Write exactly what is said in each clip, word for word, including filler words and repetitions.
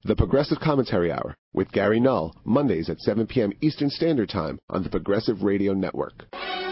The Progressive Commentary Hour with Gary Null, Mondays at seven p.m. Eastern Standard Time on the Progressive Radio Network.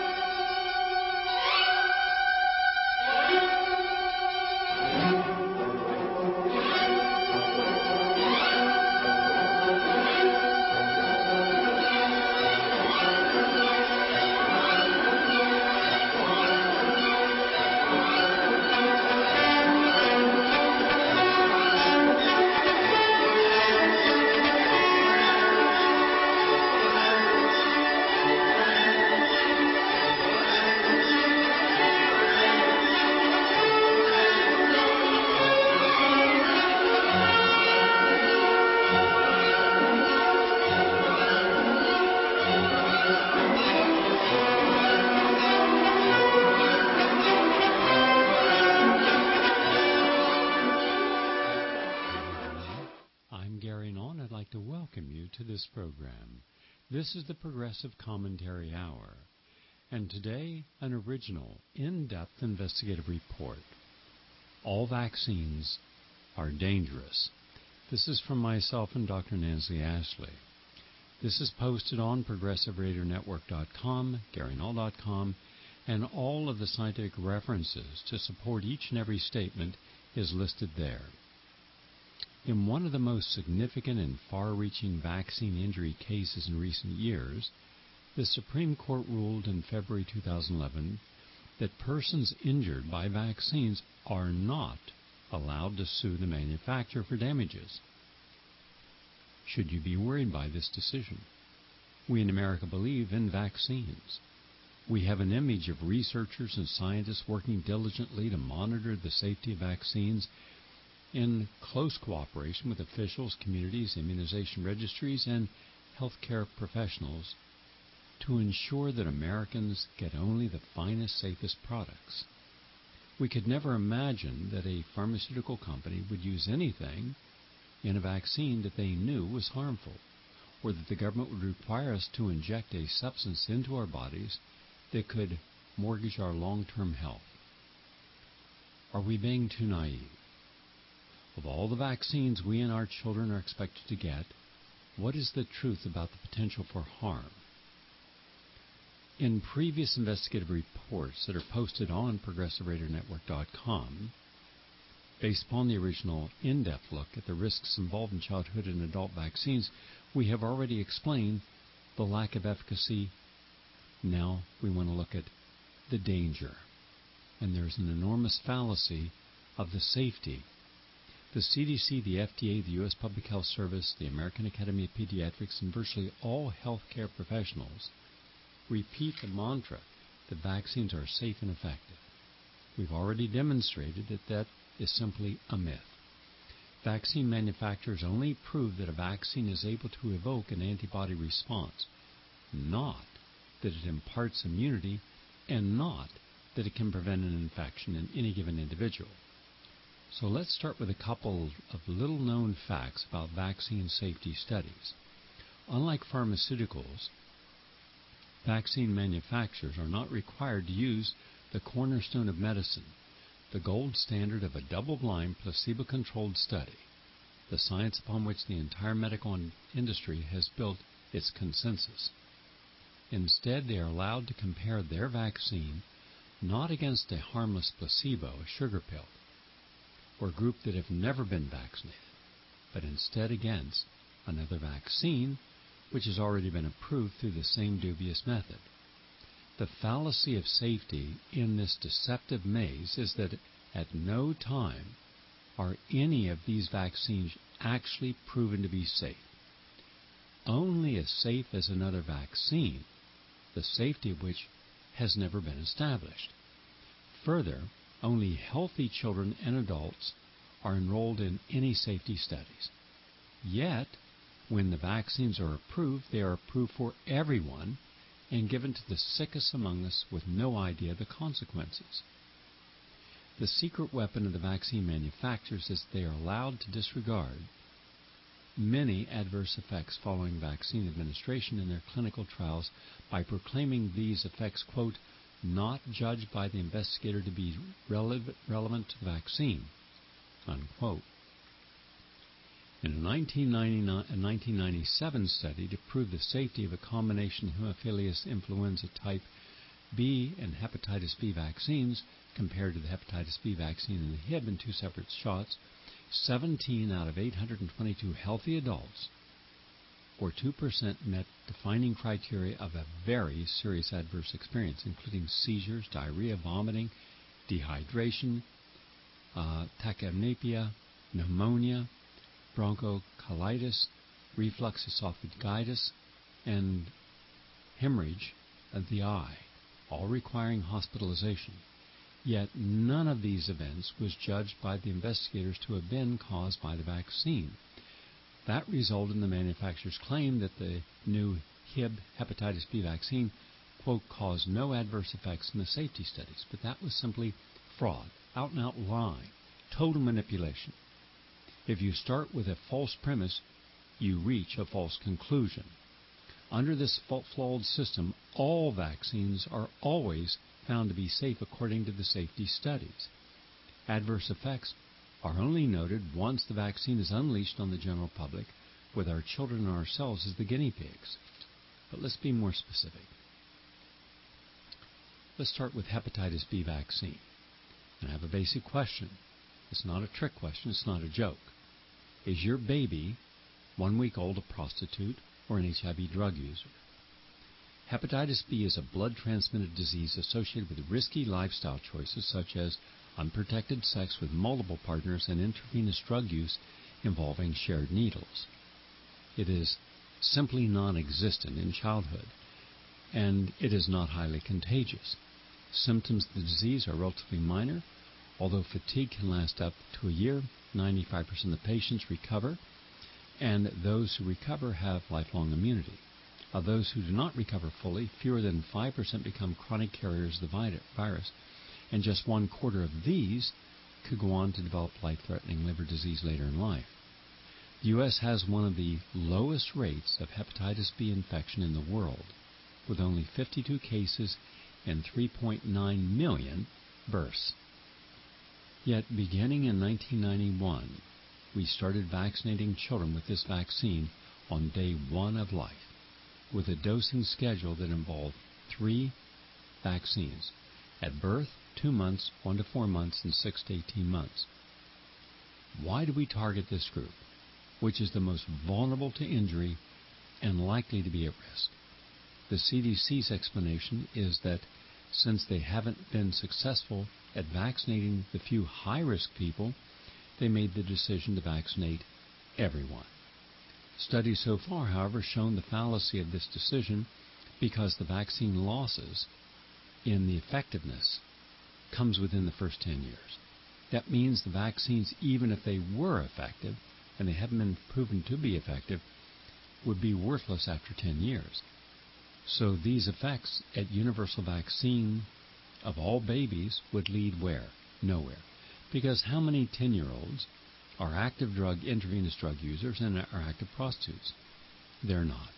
Program. This is the Progressive Commentary Hour, and today an original, in-depth investigative report. All vaccines are dangerous. This is from myself and Doctor Nancy Ashley. This is posted on progressive radio network dot com, gary null dot com, and all of the scientific references to support each and every statement is listed there. In one of the most significant and far-reaching vaccine injury cases in recent years, the Supreme Court ruled in February two thousand eleven that persons injured by vaccines are not allowed to sue the manufacturer for damages. Should you be worried by this decision? We in America believe in vaccines. We have an image of researchers and scientists working diligently to monitor the safety of vaccines in close cooperation with officials, communities, immunization registries, and healthcare professionals to ensure that Americans get only the finest, safest products. We could never imagine that a pharmaceutical company would use anything in a vaccine that they knew was harmful, or that the government would require us to inject a substance into our bodies that could mortgage our long-term health. Are we being too naive? Of all the vaccines we and our children are expected to get, what is the truth about the potential for harm? In previous investigative reports that are posted on progressive radio network dot com, based upon the original in-depth look at the risks involved in childhood and adult vaccines, we have already explained the lack of efficacy. Now we want to look at the danger. And there's an enormous fallacy of the safety. The C D C, the F D A, the U S Public Health Service, the American Academy of Pediatrics, and virtually all healthcare professionals repeat the mantra that vaccines are safe and effective. We've already demonstrated that that is simply a myth. Vaccine manufacturers only prove that a vaccine is able to evoke an antibody response, not that it imparts immunity, and not that it can prevent an infection in any given individual. So let's start with a couple of little-known facts about vaccine safety studies. Unlike pharmaceuticals, vaccine manufacturers are not required to use the cornerstone of medicine, the gold standard of a double-blind, placebo-controlled study, the science upon which the entire medical industry has built its consensus. Instead, they are allowed to compare their vaccine not against a harmless placebo, a sugar pill, or a group that have never been vaccinated, but instead against another vaccine which has already been approved through the same dubious method. The fallacy of safety in this deceptive maze is that at no time are any of these vaccines actually proven to be safe. Only as safe as another vaccine, the safety of which has never been established. Further, only healthy children and adults are enrolled in any safety studies. Yet, when the vaccines are approved, they are approved for everyone and given to the sickest among us with no idea of the consequences. The secret weapon of the vaccine manufacturers is they are allowed to disregard many adverse effects following vaccine administration in their clinical trials by proclaiming these effects, quote, not judged by the investigator to be relevant, relevant to the vaccine, unquote. In a nineteen ninety-seven study to prove the safety of a combination Haemophilus influenza type B and hepatitis B vaccines compared to the hepatitis B vaccine and the Hib in two separate shots, seventeen out of eight hundred twenty-two healthy adults, or two percent, met defining criteria of a very serious adverse experience, including seizures, diarrhea, vomiting, dehydration, uh, tachypnea, pneumonia, bronchocholitis, reflux esophagitis, and hemorrhage of the eye, all requiring hospitalization. Yet none of these events was judged by the investigators to have been caused by the vaccine. That resulted in the manufacturer's claim that the new Hib hepatitis B vaccine, quote, caused no adverse effects in the safety studies. But that was simply fraud, out-and-out lying, total manipulation. If you start with a false premise, you reach a false conclusion. Under this flawed system, all vaccines are always found to be safe according to the safety studies. Adverse effects are only noted once the vaccine is unleashed on the general public, with our children and ourselves as the guinea pigs. But let's be more specific. Let's start with hepatitis B vaccine. And I have a basic question. It's not a trick question. It's not a joke. Is your baby, one week old, a prostitute or an H I V drug user? Hepatitis B is a blood-transmitted disease associated with risky lifestyle choices such as unprotected sex with multiple partners and intravenous drug use involving shared needles. It is simply non-existent in childhood, and it is not highly contagious. Symptoms of the disease are relatively minor, although fatigue can last up to a year. ninety-five percent of the patients recover, and those who recover have lifelong immunity. Of those who do not recover fully, fewer than five percent become chronic carriers of the virus, and just one quarter of these could go on to develop life-threatening liver disease later in life. The U S has one of the lowest rates of hepatitis B infection in the world, with only fifty-two cases and three point nine million births. Yet, beginning in nineteen ninety-one, we started vaccinating children with this vaccine on day one of life, with a dosing schedule that involved three vaccines: at birth, two months, one to four months, and six to eighteen months. Why do we target this group, which is the most vulnerable to injury and likely to be at risk? The C D C's explanation is that since they haven't been successful at vaccinating the few high-risk people, they made the decision to vaccinate everyone. Studies so far, however, shown the fallacy of this decision because the vaccine losses in the effectiveness comes within the first ten years. That means the vaccines, even if they were effective, and they haven't been proven to be effective, would be worthless after ten years. So these effects at universal vaccine of all babies would lead where? Nowhere. Because how many ten-year-olds are active drug, intravenous drug users and are active prostitutes? They're not.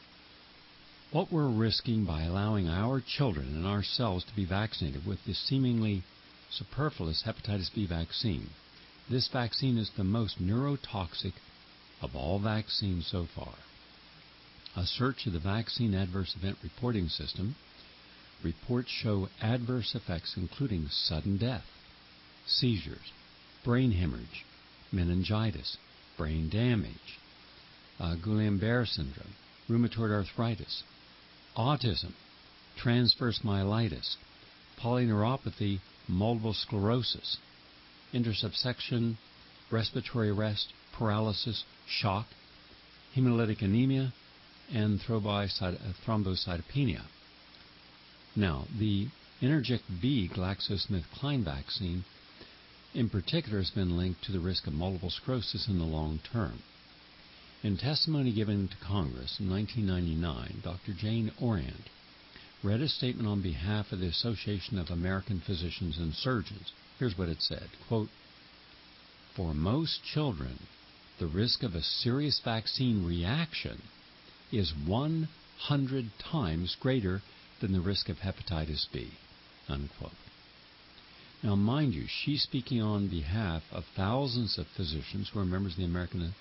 What we're risking by allowing our children and ourselves to be vaccinated with this seemingly superfluous hepatitis B vaccine. This vaccine is the most neurotoxic of all vaccines so far. A search of the Vaccine Adverse Event Reporting System reports show adverse effects including sudden death, seizures, brain hemorrhage, meningitis, brain damage, uh, Guillain-Barré syndrome, rheumatoid arthritis, autism, transverse myelitis, polyneuropathy, multiple sclerosis, intersubsection, respiratory arrest, paralysis, shock, hemolytic anemia, and thrombocytopenia. Now, the Intergic B GlaxoSmithKline vaccine in particular has been linked to the risk of multiple sclerosis in the long term. In testimony given to Congress in nineteen ninety-nine, Doctor Jane Orand read a statement on behalf of the Association of American Physicians and Surgeons. Here's what it said, quote, "For most children, the risk of a serious vaccine reaction is one hundred times greater than the risk of hepatitis B," unquote. Now, mind you, she's speaking on behalf of thousands of physicians who are members of the American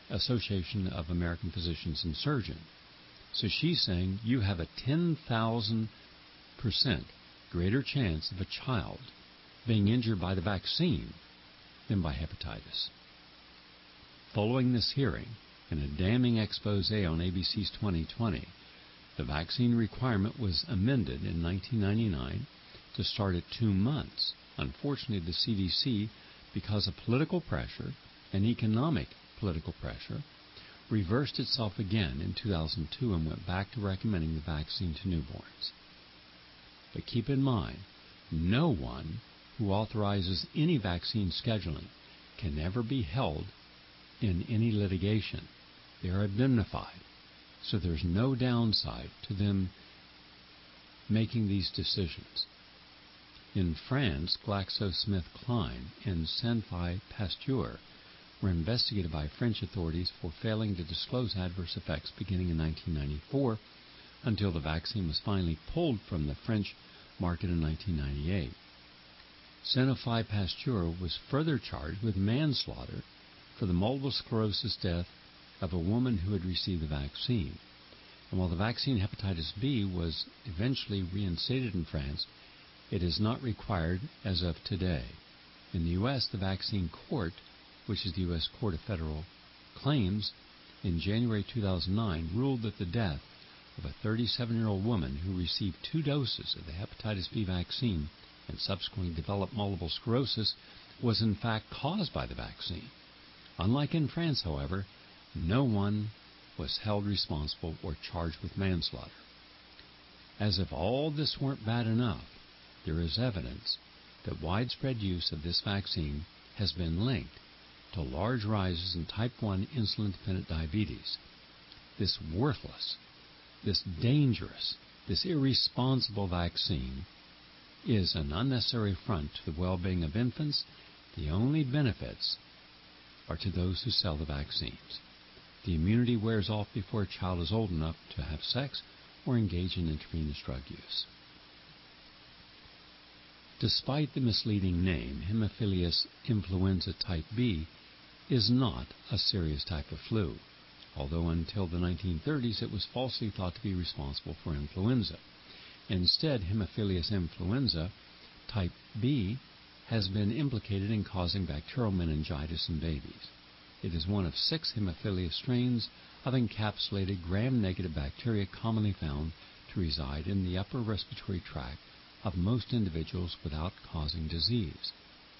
Association of American Physicians and Surgeons. So she's saying you have a ten thousand percent greater chance of a child being injured by the vaccine than by hepatitis. Following this hearing, in a damning expose on A B C's twenty twenty, the vaccine requirement was amended in nineteen ninety-nine to start at two months. Unfortunately, the C D C, because of political pressure and economic political pressure, reversed itself again in two thousand two and went back to recommending the vaccine to newborns. But keep in mind, no one who authorizes any vaccine scheduling can ever be held in any litigation. They are indemnified, so there's no downside to them making these decisions. In France, GlaxoSmithKline and Sanofi Pasteur were investigated by French authorities for failing to disclose adverse effects beginning in nineteen ninety-four until the vaccine was finally pulled from the French market in nineteen ninety-eight. Sanofi Pasteur was further charged with manslaughter for the multiple sclerosis death of a woman who had received the vaccine. And while the vaccine hepatitis B was eventually reinstated in France, it is not required as of today. In the U S, the Vaccine Court, which is the U S Court of Federal Claims, in January two thousand nine ruled that the death of a thirty-seven-year-old woman who received two doses of the hepatitis B vaccine and subsequently developed multiple sclerosis was in fact caused by the vaccine. Unlike in France, however, no one was held responsible or charged with manslaughter. As if all this weren't bad enough, there is evidence that widespread use of this vaccine has been linked to large rises in type one insulin-dependent diabetes. This worthless, this dangerous, this irresponsible vaccine is an unnecessary affront to the well-being of infants. The only benefits are to those who sell the vaccines. The immunity wears off before a child is old enough to have sex or engage in intravenous drug use. Despite the misleading name, Haemophilus influenza type B is not a serious type of flu, although until the nineteen thirties it was falsely thought to be responsible for influenza. Instead, Haemophilus influenza type B has been implicated in causing bacterial meningitis in babies. It is one of six Haemophilus strains of encapsulated gram-negative bacteria commonly found to reside in the upper respiratory tract of most individuals without causing disease.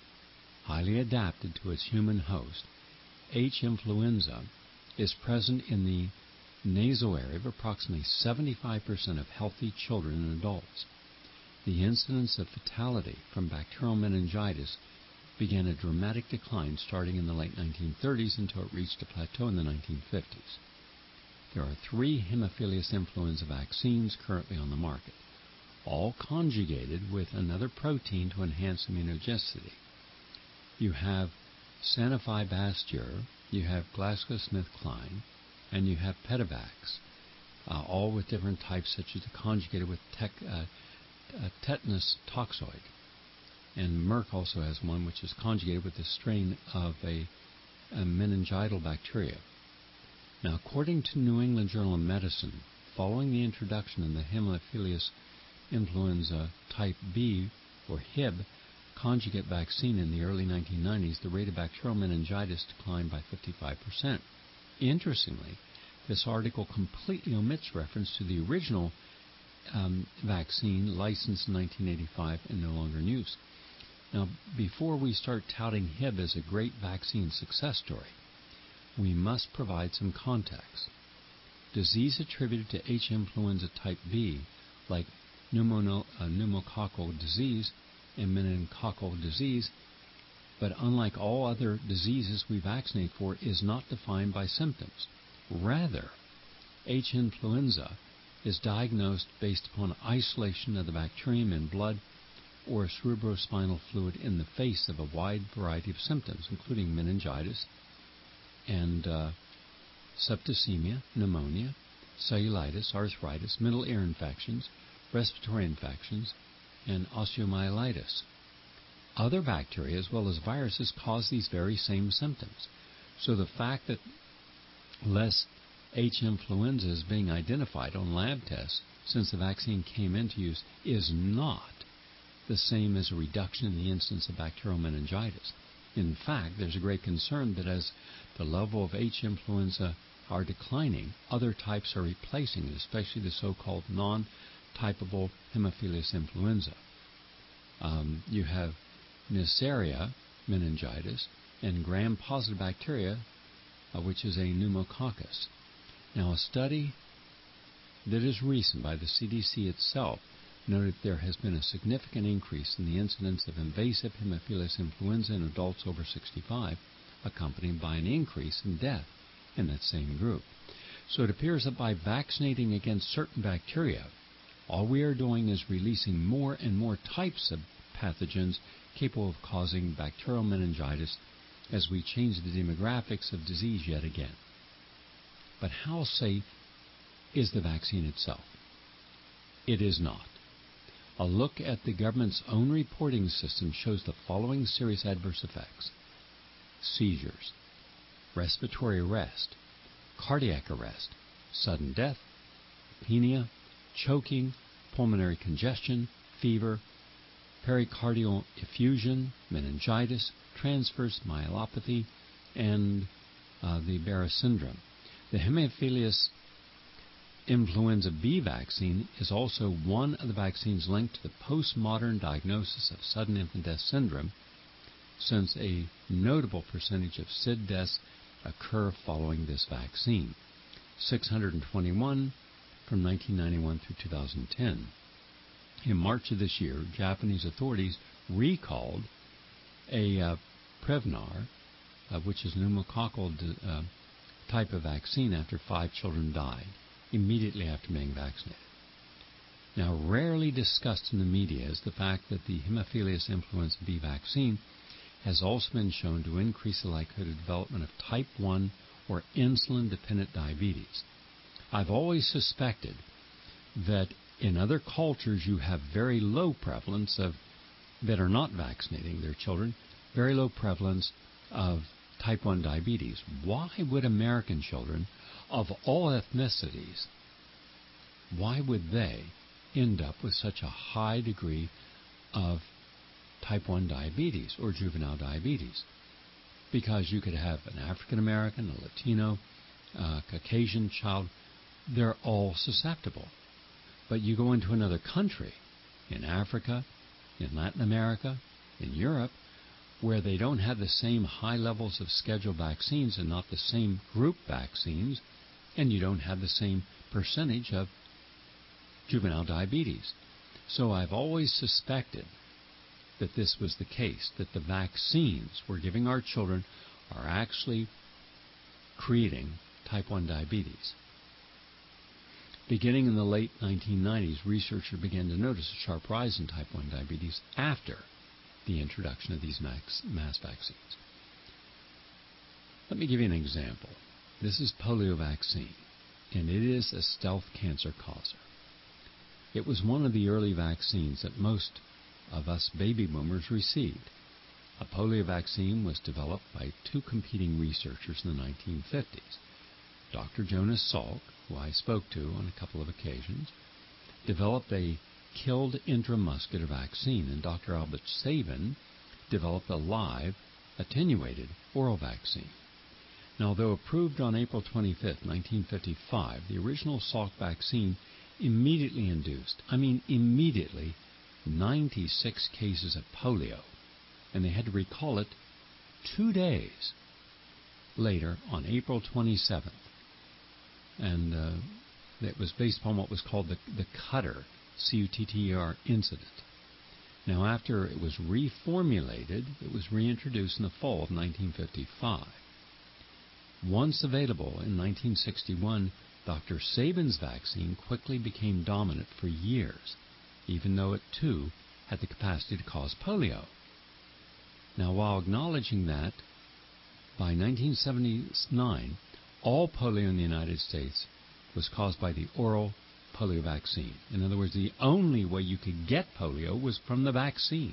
Highly adapted to its human host, H. influenza is present in the nasal area of approximately seventy-five percent of healthy children and adults. The incidence of fatality from bacterial meningitis began a dramatic decline starting in the late nineteen thirties until it reached a plateau in the nineteen fifties. There are three Haemophilus influenza vaccines currently on the market, all conjugated with another protein to enhance immunogenicity. You have Sanofi Pasteur, you have GlaxoSmithKline, and you have Pedivax, uh, all with different types such as the conjugated with tech, uh, uh, tetanus toxoid. And Merck also has one which is conjugated with a strain of a, a meningital bacteria. Now, according to New England Journal of Medicine, following the introduction of the Haemophilus influenza type B, or H I B, conjugate vaccine in the early nineteen nineties, the rate of bacterial meningitis declined by fifty-five percent. Interestingly, this article completely omits reference to the original um, vaccine licensed in nineteen eighty-five and no longer in use. Now, before we start touting H I B as a great vaccine success story, we must provide some context. Disease attributed to H. influenza type B, like pneumono, uh, pneumococcal disease and meningococcal disease, but unlike all other diseases we vaccinate for, is not defined by symptoms. Rather, H. influenza is diagnosed based upon isolation of the bacterium in blood or cerebrospinal fluid in the face of a wide variety of symptoms, including meningitis and uh, septicemia, pneumonia, cellulitis, arthritis, middle ear infections, respiratory infections, and osteomyelitis. Other bacteria as well as viruses cause these very same symptoms. So the fact that less H. influenza is being identified on lab tests since the vaccine came into use is not the same as a reduction in the incidence of bacterial meningitis. In fact, there's a great concern that as the level of H. influenza are declining, other types are replacing it, especially the so-called non-typable Haemophilus influenza. Um, you have Neisseria meningitis and gram-positive bacteria, uh, which is a pneumococcus. Now, a study that is recent by the C D C itself noted there has been a significant increase in the incidence of invasive Haemophilus influenza in adults over sixty-five, accompanied by an increase in death in that same group. So it appears that by vaccinating against certain bacteria, all we are doing is releasing more and more types of pathogens capable of causing bacterial meningitis as we change the demographics of disease yet again. But how safe is the vaccine itself? It is not. A look at the government's own reporting system shows the following serious adverse effects: seizures, respiratory arrest, cardiac arrest, sudden death, apnea, choking, pulmonary congestion, fever, pericardial effusion, meningitis, transverse myelopathy, and uh, the Barrett syndrome. The Haemophilus influenza B vaccine is also one of the vaccines linked to the postmodern diagnosis of sudden infant death syndrome, since a notable percentage of S I D deaths occur following this vaccine, six hundred twenty-one from nineteen ninety-one through two thousand ten. In March of this year, Japanese authorities recalled a uh, Prevnar, uh, which is a pneumococcal uh, type of vaccine, after five children died immediately after being vaccinated. Now, rarely discussed in the media is the fact that the Haemophilus influenza B vaccine has also been shown to increase the likelihood of development of type one or insulin-dependent diabetes. I've always suspected that in other cultures you have very low prevalence of, that are not vaccinating their children, very low prevalence of type one diabetes. Why would American children of all ethnicities, why would they end up with such a high degree of type one diabetes or juvenile diabetes? Because you could have an African American, a Latino, uh, Caucasian child, they're all susceptible. But you go into another country, in Africa, in Latin America, in Europe, where they don't have the same high levels of scheduled vaccines and not the same group vaccines, and you don't have the same percentage of juvenile diabetes. So I've always suspected that this was the case, that the vaccines we're giving our children are actually creating type one diabetes. Beginning in the late nineteen nineties, researchers began to notice a sharp rise in type one diabetes after the introduction of these mass, mass vaccines. Let me give you an example. This is polio vaccine, and it is a stealth cancer causer. It was one of the early vaccines that most of us baby boomers received. A polio vaccine was developed by two competing researchers in the nineteen fifties. Doctor Jonas Salk, who I spoke to on a couple of occasions, developed a killed intramuscular vaccine, and Doctor Albert Sabin developed a live, attenuated oral vaccine. Now, though approved on April twenty-fifth, nineteen fifty-five, the original Salk vaccine immediately induced, I mean immediately, ninety-six cases of polio, and they had to recall it two days later on April twenty-seventh. And uh, it was based upon what was called the, the Cutter, C U T T E R incident. Now, after it was reformulated, it was reintroduced in the fall of nineteen fifty-five. Once available in nineteen sixty-one, Doctor Sabin's vaccine quickly became dominant for years, even though it too had the capacity to cause polio. Now, while acknowledging that, by nineteen seventy-nine, all polio in the United States was caused by the oral polio vaccine. In other words, the only way you could get polio was from the vaccine.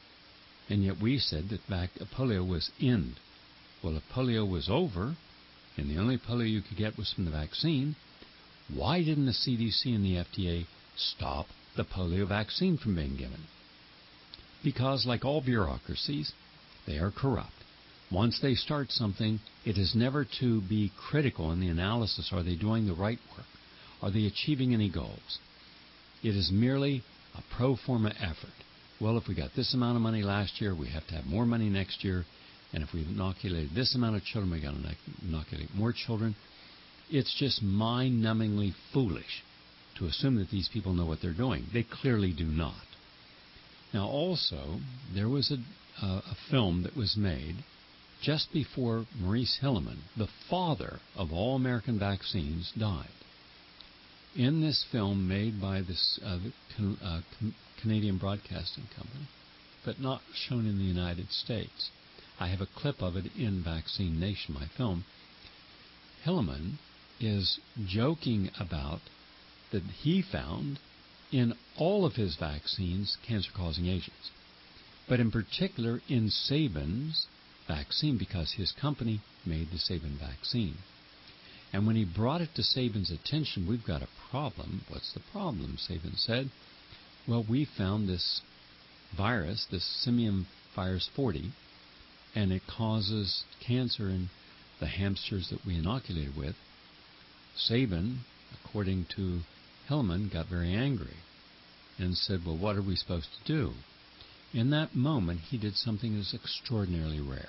And yet we said that back, polio was in. Well, if polio was over and the only polio you could get was from the vaccine, why didn't the C D C and the F D A stop the polio vaccine from being given? Because, like all bureaucracies, they are corrupt. Once they start something, it is never to be critical in the analysis. Are they doing the right work? Are they achieving any goals? It is merely a pro forma effort. Well, if we got this amount of money last year, we have to have more money next year. And if we've inoculated this amount of children, we've got to inoculate more children. It's just mind-numbingly foolish to assume that these people know what they're doing. They clearly do not. Now, also, there was a, uh, a film that was made just before Maurice Hilleman, the father of all American vaccines, died. In this film made by this uh, the Can, uh, Can, Canadian Broadcasting Company, but not shown in the United States, I have a clip of it in Vaccine Nation, my film. Hilleman is joking about that he found in all of his vaccines cancer-causing agents, but in particular in Sabin's vaccine, because his company made the Sabin vaccine. And when he brought it to Sabin's attention, we've got a problem. What's the problem? Sabin said, well, we found this virus, this simian virus forty, and it causes cancer in the hamsters that we inoculated with. Sabin, according to Hilleman, got very angry and said, well, what are we supposed to do? In that moment, he did something that is extraordinarily rare.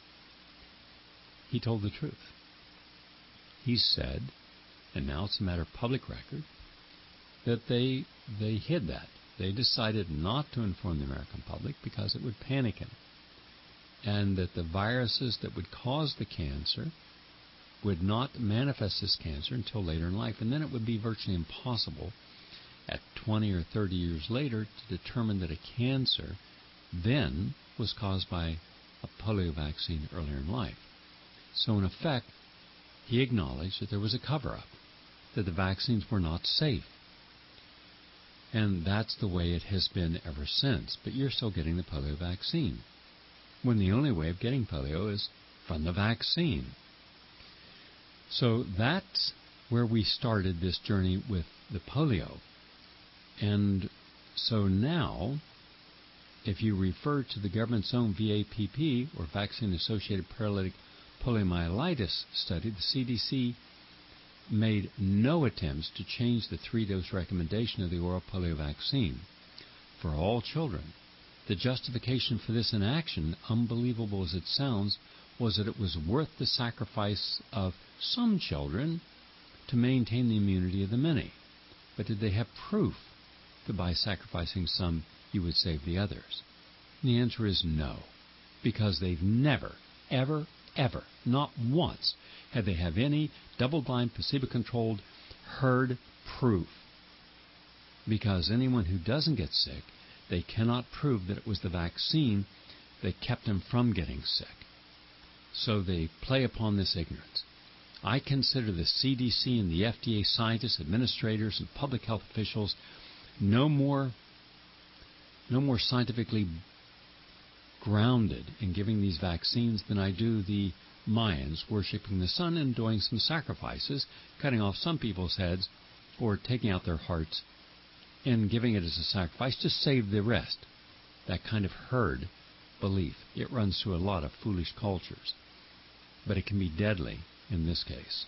He told the truth. He said, and now it's a matter of public record, that they they hid that. They decided not to inform the American public because it would panic him, and that the viruses that would cause the cancer would not manifest as cancer until later in life, and then it would be virtually impossible at twenty or thirty years later to determine that a cancer then was caused by a polio vaccine earlier in life. So in effect, he acknowledged that there was a cover-up, that the vaccines were not safe. And that's the way it has been ever since. But you're still getting the polio vaccine, when the only way of getting polio is from the vaccine. So that's where we started this journey with the polio. And so now, if you refer to the government's own V A P P, or Vaccine-Associated Paralytic Poliomyelitis study, the C D C made no attempts to change the three-dose recommendation of the oral polio vaccine for all children. The justification for this inaction, unbelievable as it sounds, was that it was worth the sacrifice of some children to maintain the immunity of the many. But did they have proof that by sacrificing some, you would save the others? And the answer is no, because they've never, ever, ever, not once, had they have any double-blind, placebo-controlled herd proof. Because anyone who doesn't get sick, they cannot prove that it was the vaccine that kept them from getting sick. So they play upon this ignorance. I consider the C D C and the F D A scientists, administrators, and public health officials no more, no more scientifically grounded in giving these vaccines than I do the Mayans worshipping the sun and doing some sacrifices, cutting off some people's heads or taking out their hearts and giving it as a sacrifice to save the rest. That kind of herd belief. It runs through a lot of foolish cultures, but it can be deadly in this case.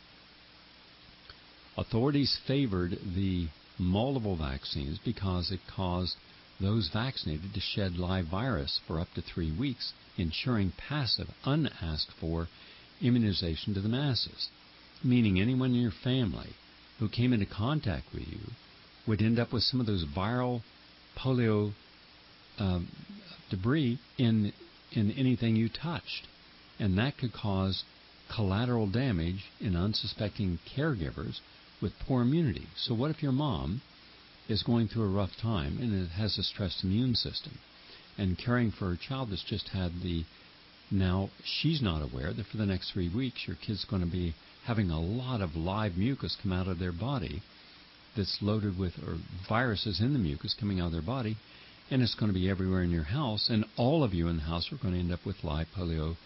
Authorities favored the multiple vaccines because it caused those vaccinated to shed live virus for up to three weeks, ensuring passive, unasked for immunization to the masses, meaning anyone in your family who came into contact with you would end up with some of those viral polio um, debris in in anything you touched, and that could cause collateral damage in unsuspecting caregivers with poor immunity. So what if your mom is going through a rough time and it has a stressed immune system, and caring for her child that's just had the, now she's not aware that for the next three weeks your kid's going to be having a lot of live mucus come out of their body that's loaded with, or viruses in the mucus coming out of their body, and it's going to be everywhere in your house, and all of you in the house are going to end up with live polio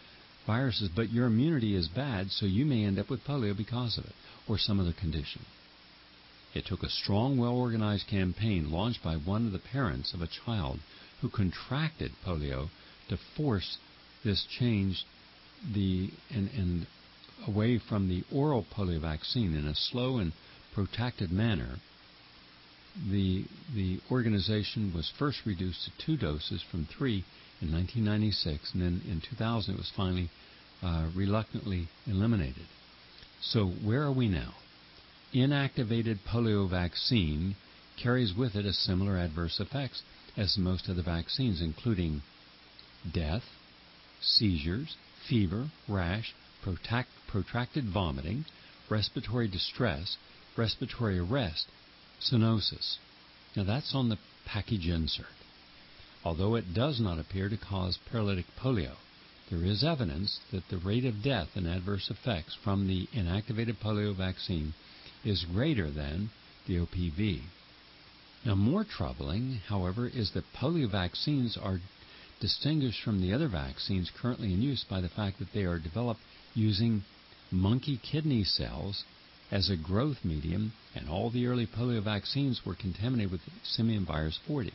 viruses, but your immunity is bad, so you may end up with polio because of it, or some other condition. It took a strong, well-organized campaign launched by one of the parents of a child who contracted polio to force this change the and, and away from the oral polio vaccine in a slow and protracted manner. The, the organization was first reduced to two doses from three in nineteen ninety-six, and then in two thousand it was finally uh, reluctantly eliminated. So where are we now? Inactivated polio vaccine carries with it a similar adverse effects as most of the vaccines, including death, seizures, fever, rash, protract, protracted vomiting, respiratory distress, respiratory arrest, cyanosis. Now that's on the package insert. Although it does not appear to cause paralytic polio, there is evidence that the rate of death and adverse effects from the inactivated polio vaccine is greater than the O P V. Now, more troubling, however, is that polio vaccines are distinguished from the other vaccines currently in use by the fact that they are developed using monkey kidney cells as a growth medium, and all the early polio vaccines were contaminated with simian virus forty.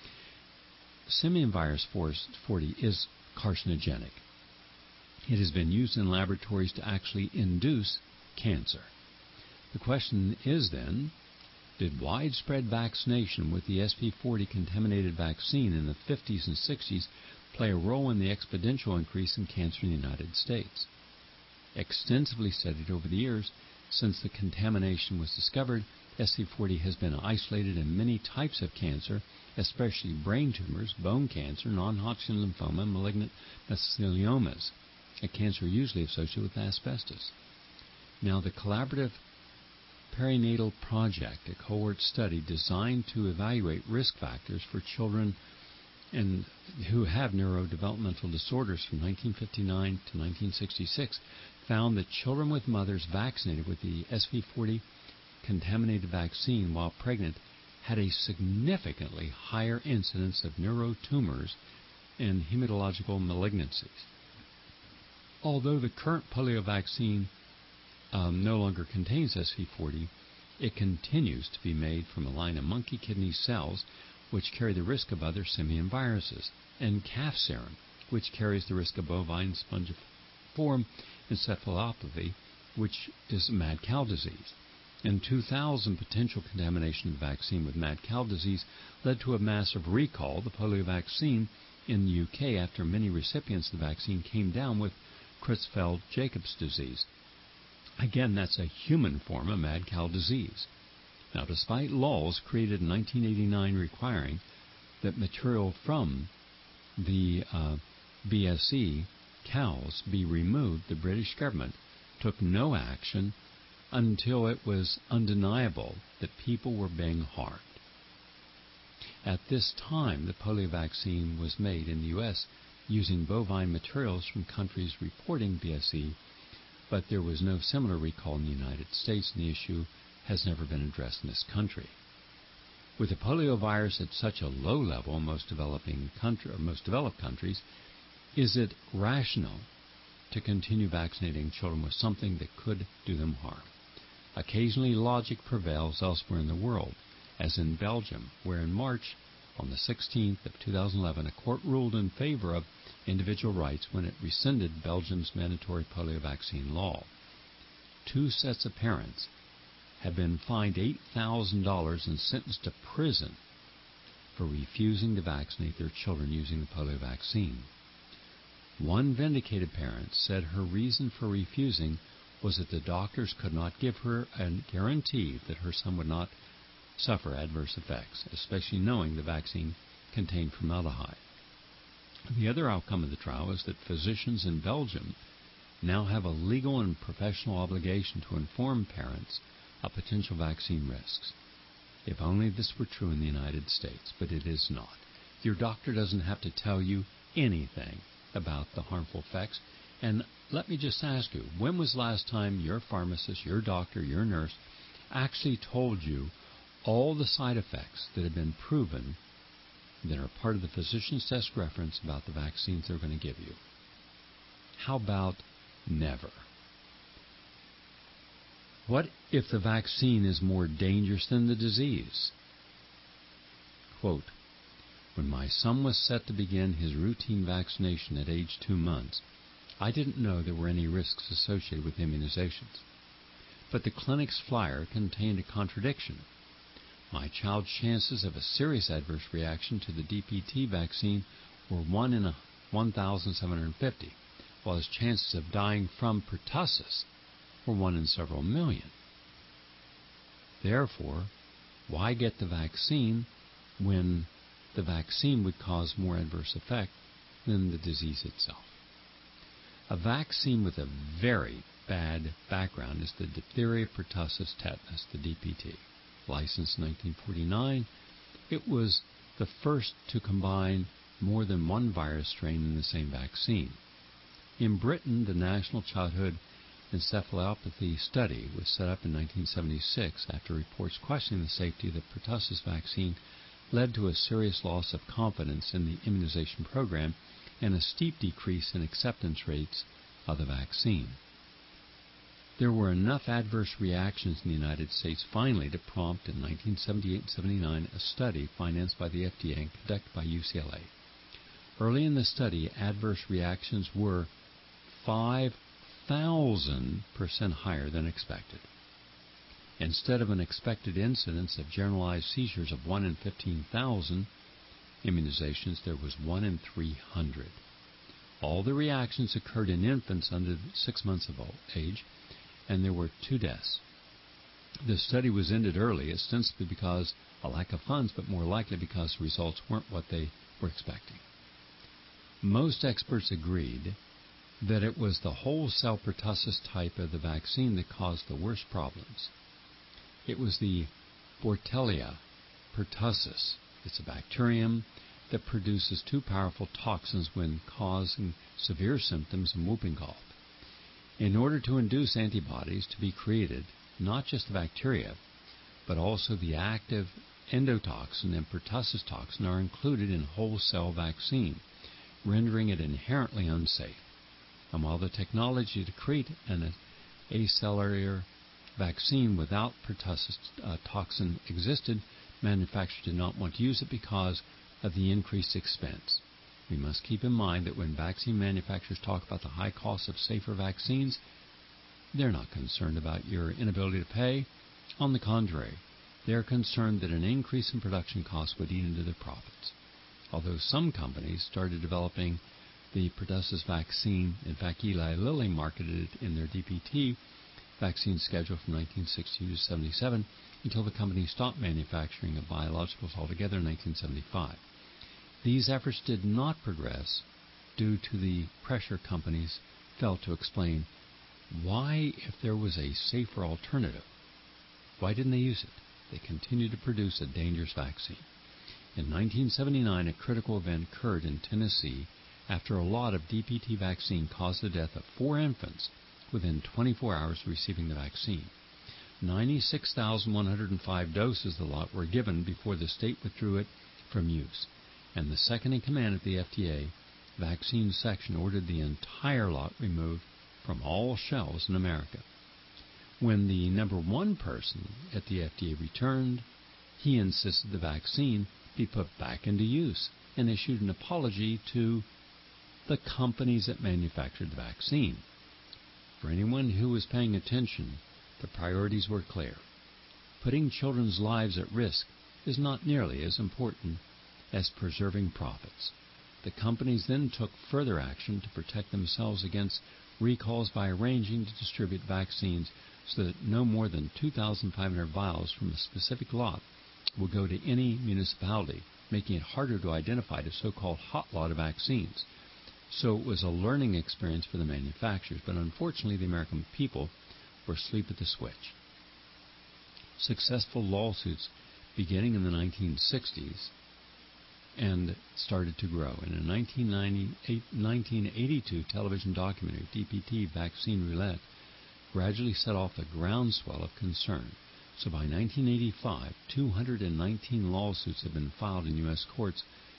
Simian virus forty is carcinogenic. It has been used in laboratories to actually induce cancer. The question is then, did widespread vaccination with the S P forty contaminated vaccine in the fifties and sixties play a role in the exponential increase in cancer in the United States? Extensively studied over the years since the contamination was discovered, S P forty has been isolated in many types of cancer, especially brain tumors, bone cancer, non-Hodgkin lymphoma, and malignant mesotheliomas, a cancer usually associated with asbestos. Now, the Collaborative Perinatal Project, a cohort study designed to evaluate risk factors for children and who have neurodevelopmental disorders from nineteen fifty-nine to nineteen sixty-six, found that children with mothers vaccinated with the S P forty contaminated vaccine while pregnant had a significantly higher incidence of neurotumors and hematological malignancies. Although the current polio vaccine um, no longer contains S P forty, it continues to be made from a line of monkey kidney cells, which carry the risk of other simian viruses, and calf serum, which carries the risk of bovine spongiform encephalopathy, which is mad cow disease. In two thousand, potential contamination of the vaccine with mad cow disease led to a massive recall of the polio vaccine in the U K after many recipients of the vaccine came down with Creutzfeldt-Jacobs disease. Again, that's a human form of mad cow disease. Now, despite laws created in nineteen eighty-nine requiring that material from the uh, B S E cows be removed, the British government took no action until it was undeniable that people were being harmed. At this time, the polio vaccine was made in the U S using bovine materials from countries reporting B S E, but there was no similar recall in the United States, and the issue has never been addressed in this country. With the polio virus at such a low level in most developing country, or most developed countries, is it rational to continue vaccinating children with something that could do them harm? Occasionally, logic prevails elsewhere in the world, as in Belgium, where in March, on the sixteenth of two thousand eleven, a court ruled in favor of individual rights when it rescinded Belgium's mandatory polio vaccine law. Two sets of parents have been fined eight thousand dollars and sentenced to prison for refusing to vaccinate their children using the polio vaccine. One vindicated parent said her reason for refusing was that the doctors could not give her a guarantee that her son would not suffer adverse effects, especially knowing the vaccine contained formaldehyde. The other outcome of the trial is that physicians in Belgium now have a legal and professional obligation to inform parents of potential vaccine risks. If only this were true in the United States, but it is not. Your doctor doesn't have to tell you anything about the harmful effects. And let me just ask you, when was the last time your pharmacist, your doctor, your nurse actually told you all the side effects that have been proven that are part of the physician's test reference about the vaccines they're going to give you? How about never? What if the vaccine is more dangerous than the disease? Quote, when my son was set to begin his routine vaccination at age two months, I didn't know there were any risks associated with immunizations. But the clinic's flyer contained a contradiction. My child's chances of a serious adverse reaction to the D P T vaccine were one in one thousand seven hundred fifty, while his chances of dying from pertussis were one in several million. Therefore, why get the vaccine when the vaccine would cause more adverse effect than the disease itself? A vaccine with a very bad background is the diphtheria, pertussis, tetanus, the D P T. Licensed in nineteen forty-nine, it was the first to combine more than one virus strain in the same vaccine. In Britain, the National Childhood Encephalopathy Study was set up in nineteen seventy-six after reports questioning the safety of the pertussis vaccine led to a serious loss of confidence in the immunization program and a steep decrease in acceptance rates of the vaccine. There were enough adverse reactions in the United States finally to prompt in nineteen seventy-eight and seventy-nine a study financed by the F D A and conducted by U C L A. Early in the study, adverse reactions were five thousand percent higher than expected. Instead of an expected incidence of generalized seizures of one in fifteen thousand immunizations, there was one in three hundred. All the reactions occurred in infants under six months of age, and there were two deaths. The study was ended early, ostensibly because of a lack of funds, but more likely because the results weren't what they were expecting. Most experts agreed that it was the whole cell pertussis type of the vaccine that caused the worst problems. It was the Bordetella pertussis. It's a bacterium that produces two powerful toxins when causing severe symptoms and whooping cough. In order to induce antibodies to be created, not just the bacteria, but also the active endotoxin and pertussis toxin are included in whole cell vaccine, rendering it inherently unsafe. And while the technology to create an acellular vaccine without pertussis uh, toxin existed, manufacturers did not want to use it because of the increased expense. We must keep in mind that when vaccine manufacturers talk about the high cost of safer vaccines, they're not concerned about your inability to pay. On the contrary, they're concerned that an increase in production costs would eat into their profits. Although some companies started developing the pertussis vaccine, in fact Eli Lilly marketed it in their D P T vaccine schedule from nineteen sixty to seventy-seven until the company stopped manufacturing of biologicals altogether in nineteen seventy-five. These efforts did not progress due to the pressure companies felt to explain why, if there was a safer alternative, why didn't they use it? They continued to produce a dangerous vaccine. In nineteen seventy-nine, a critical event occurred in Tennessee after a lot of D P T vaccine caused the death of four infants within twenty-four hours of receiving the vaccine. ninety-six thousand one hundred five doses of the lot were given before the state withdrew it from use, and the second-in-command at the F D A vaccine section ordered the entire lot removed from all shelves in America. When the number one person at the F D A returned, he insisted the vaccine be put back into use and issued an apology to the companies that manufactured the vaccine. For anyone who was paying attention, the priorities were clear. Putting children's lives at risk is not nearly as important as preserving profits. The companies then took further action to protect themselves against recalls by arranging to distribute vaccines so that no more than two thousand five hundred vials from a specific lot will go to any municipality, making it harder to identify the so-called hot lot of vaccines. So it was a learning experience for the manufacturers, but unfortunately the American people were asleep at the switch. Successful lawsuits beginning in the nineteen sixties and started to grow. In a nineteen eighty-two television documentary, D P T Vaccine Roulette, gradually set off a groundswell of concern. So by nineteen eighty-five, two hundred nineteen lawsuits had been filed in U S courts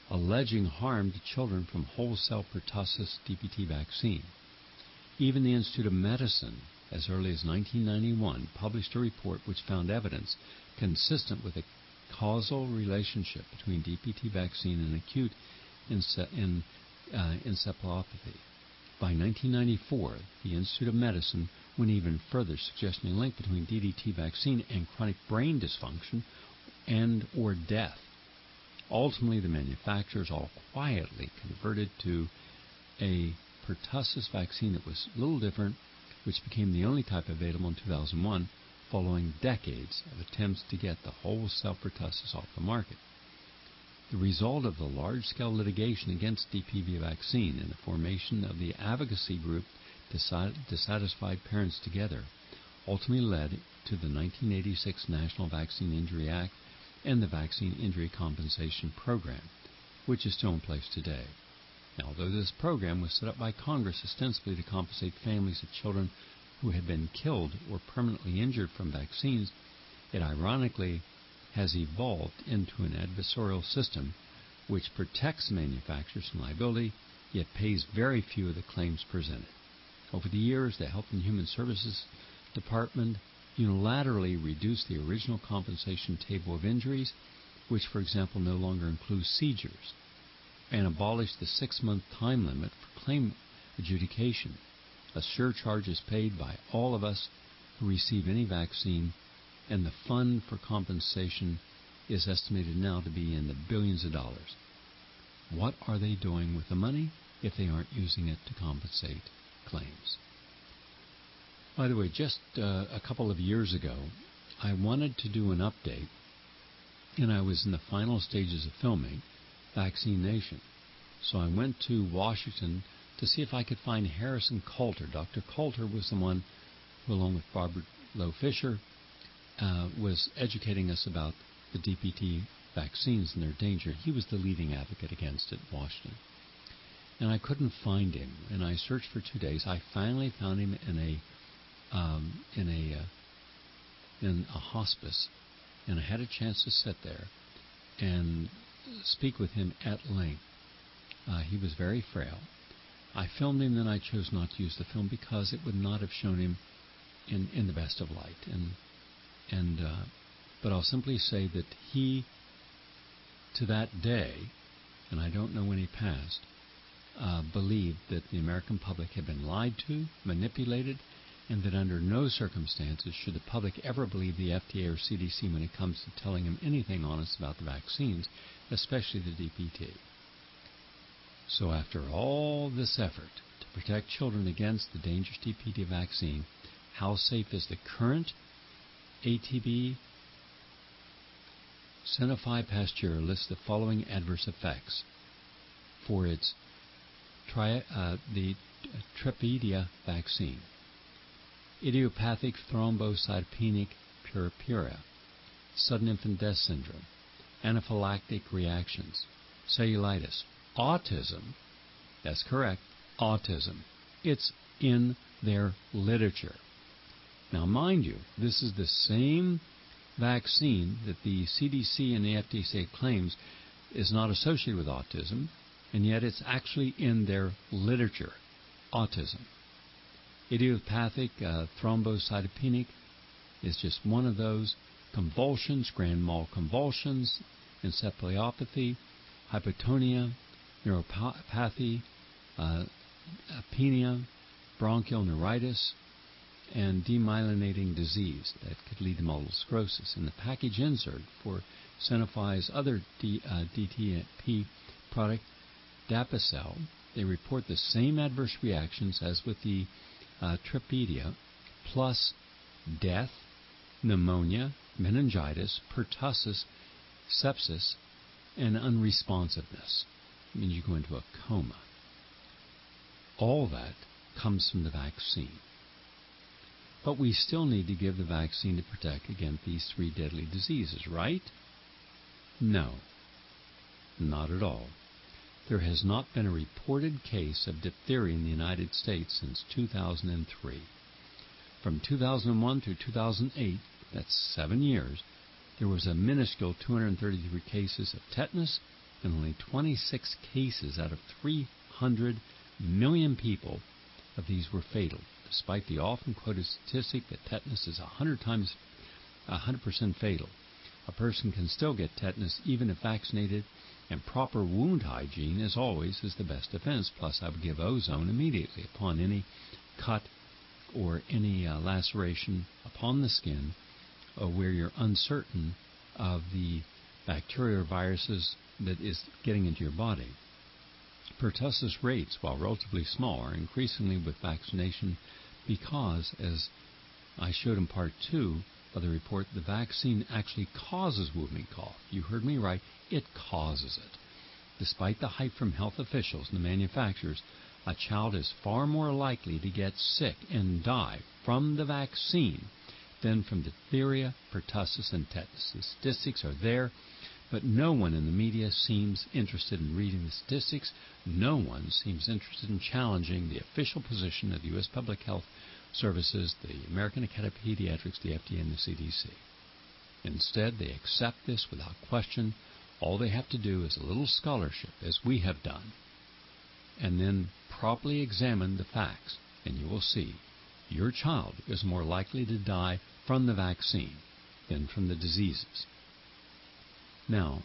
alleging harm to children from whole-cell pertussis D P T vaccine. Even the Institute of Medicine, as early as nineteen ninety-one, published a report which found evidence consistent with a causal relationship between D P T vaccine and acute ence- in, uh, encephalopathy. By nineteen ninety-four, the Institute of Medicine went even further, suggesting a link between D D T vaccine and chronic brain dysfunction and or death. Ultimately, the manufacturers all quietly converted to a pertussis vaccine that was a little different, which became the only type available in two thousand one, following decades of attempts to get the whole-cell pertussis off the market. The result of the large-scale litigation against D P V vaccine and the formation of the advocacy group Dissatisfied Parents Together ultimately led to the nineteen eighty-six National Vaccine Injury Act and the Vaccine Injury Compensation Program, which is still in place today. Now, although this program was set up by Congress ostensibly to compensate families of children who had been killed or permanently injured from vaccines, it ironically has evolved into an adversarial system which protects manufacturers from liability, yet pays very few of the claims presented. Over the years, the Health and Human Services Department unilaterally reduced the original compensation table of injuries, which, for example, no longer includes seizures, and abolished the six-month time limit for claim adjudication. A surcharge is paid by all of us who receive any vaccine, and the fund for compensation is estimated now to be in the billions of dollars. What are they doing with the money if they aren't using it to compensate claims? By the way, just uh, a couple of years ago, I wanted to do an update, and I was in the final stages of filming Vaccine Nation. So I went to Washington to see if I could find Harrison Coulter. Doctor Coulter was the one who, along with Barbara Lowe Fisher, uh, was educating us about the D P T vaccines and their danger. He was the leading advocate against it in Washington. And I couldn't find him, and I searched for two days. I finally found him in a um, in a uh, in a hospice, and I had a chance to sit there and speak with him at length. Uh, he was very frail. I filmed him, then I chose not to use the film because it would not have shown him in, in the best of light. And and uh, but I'll simply say that he, to that day, and I don't know when he passed, uh, believed that the American public had been lied to, manipulated, and that under no circumstances should the public ever believe the F D A or C D C when it comes to telling them anything honest about the vaccines, especially the D P T. So after all this effort to protect children against the dangerous D P T vaccine, how safe is the current A T B? Sanofi Pasteur lists the following adverse effects for its tri- uh, the Trepedia vaccine: idiopathic thrombocytopenic purpura, sudden infant death syndrome, anaphylactic reactions, cellulitis, autism. That's correct, autism. It's in their literature. Now, mind you, this is the same vaccine that the C D C and the F D A claims is not associated with autism, and yet it's actually in their literature, autism. Idiopathic uh, thrombocytopenic is just one of those. Convulsions, grand mal convulsions, encephalopathy, hypotonia, neuropathy, uh, apnea, bronchial neuritis, and demyelinating disease that could lead to multiple sclerosis. In the package insert for Sanofi's other D, uh, D T P product, Dapicel, they report the same adverse reactions as with the uh, Trepedia, plus death, pneumonia, meningitis, pertussis, sepsis, and unresponsiveness. It means you go into a coma. All that comes from the vaccine. But we still need to give the vaccine to protect against these three deadly diseases, right? No, not at all. There has not been a reported case of diphtheria in the United States since two thousand three. From two thousand one to two thousand eight, that's seven years, there was a minuscule two hundred thirty-three cases of tetanus in only twenty-six cases out of three hundred million people of these were fatal, despite the often-quoted statistic that tetanus is one hundred times, one hundred percent fatal. A person can still get tetanus even if vaccinated, and proper wound hygiene, as always, is the best defense. Plus, I would give ozone immediately upon any cut or any uh, laceration upon the skin uh, where you're uncertain of the bacteria or viruses that is getting into your body. Pertussis rates, while relatively small, are increasingly with vaccination because, as I showed in part two of the report, the vaccine actually causes whooping cough. You heard me right. It causes it. Despite the hype from health officials and the manufacturers, a child is far more likely to get sick and die from the vaccine than from diphtheria, pertussis, and tetanus. The statistics are there, but no one in the media seems interested in reading the statistics. No one seems interested in challenging the official position of the U S Public Health Services, the American Academy of Pediatrics, the F D A, and the C D C. Instead, they accept this without question. All they have to do is a little scholarship, as we have done, and then properly examine the facts, and you will see your child is more likely to die from the vaccine than from the diseases. Now,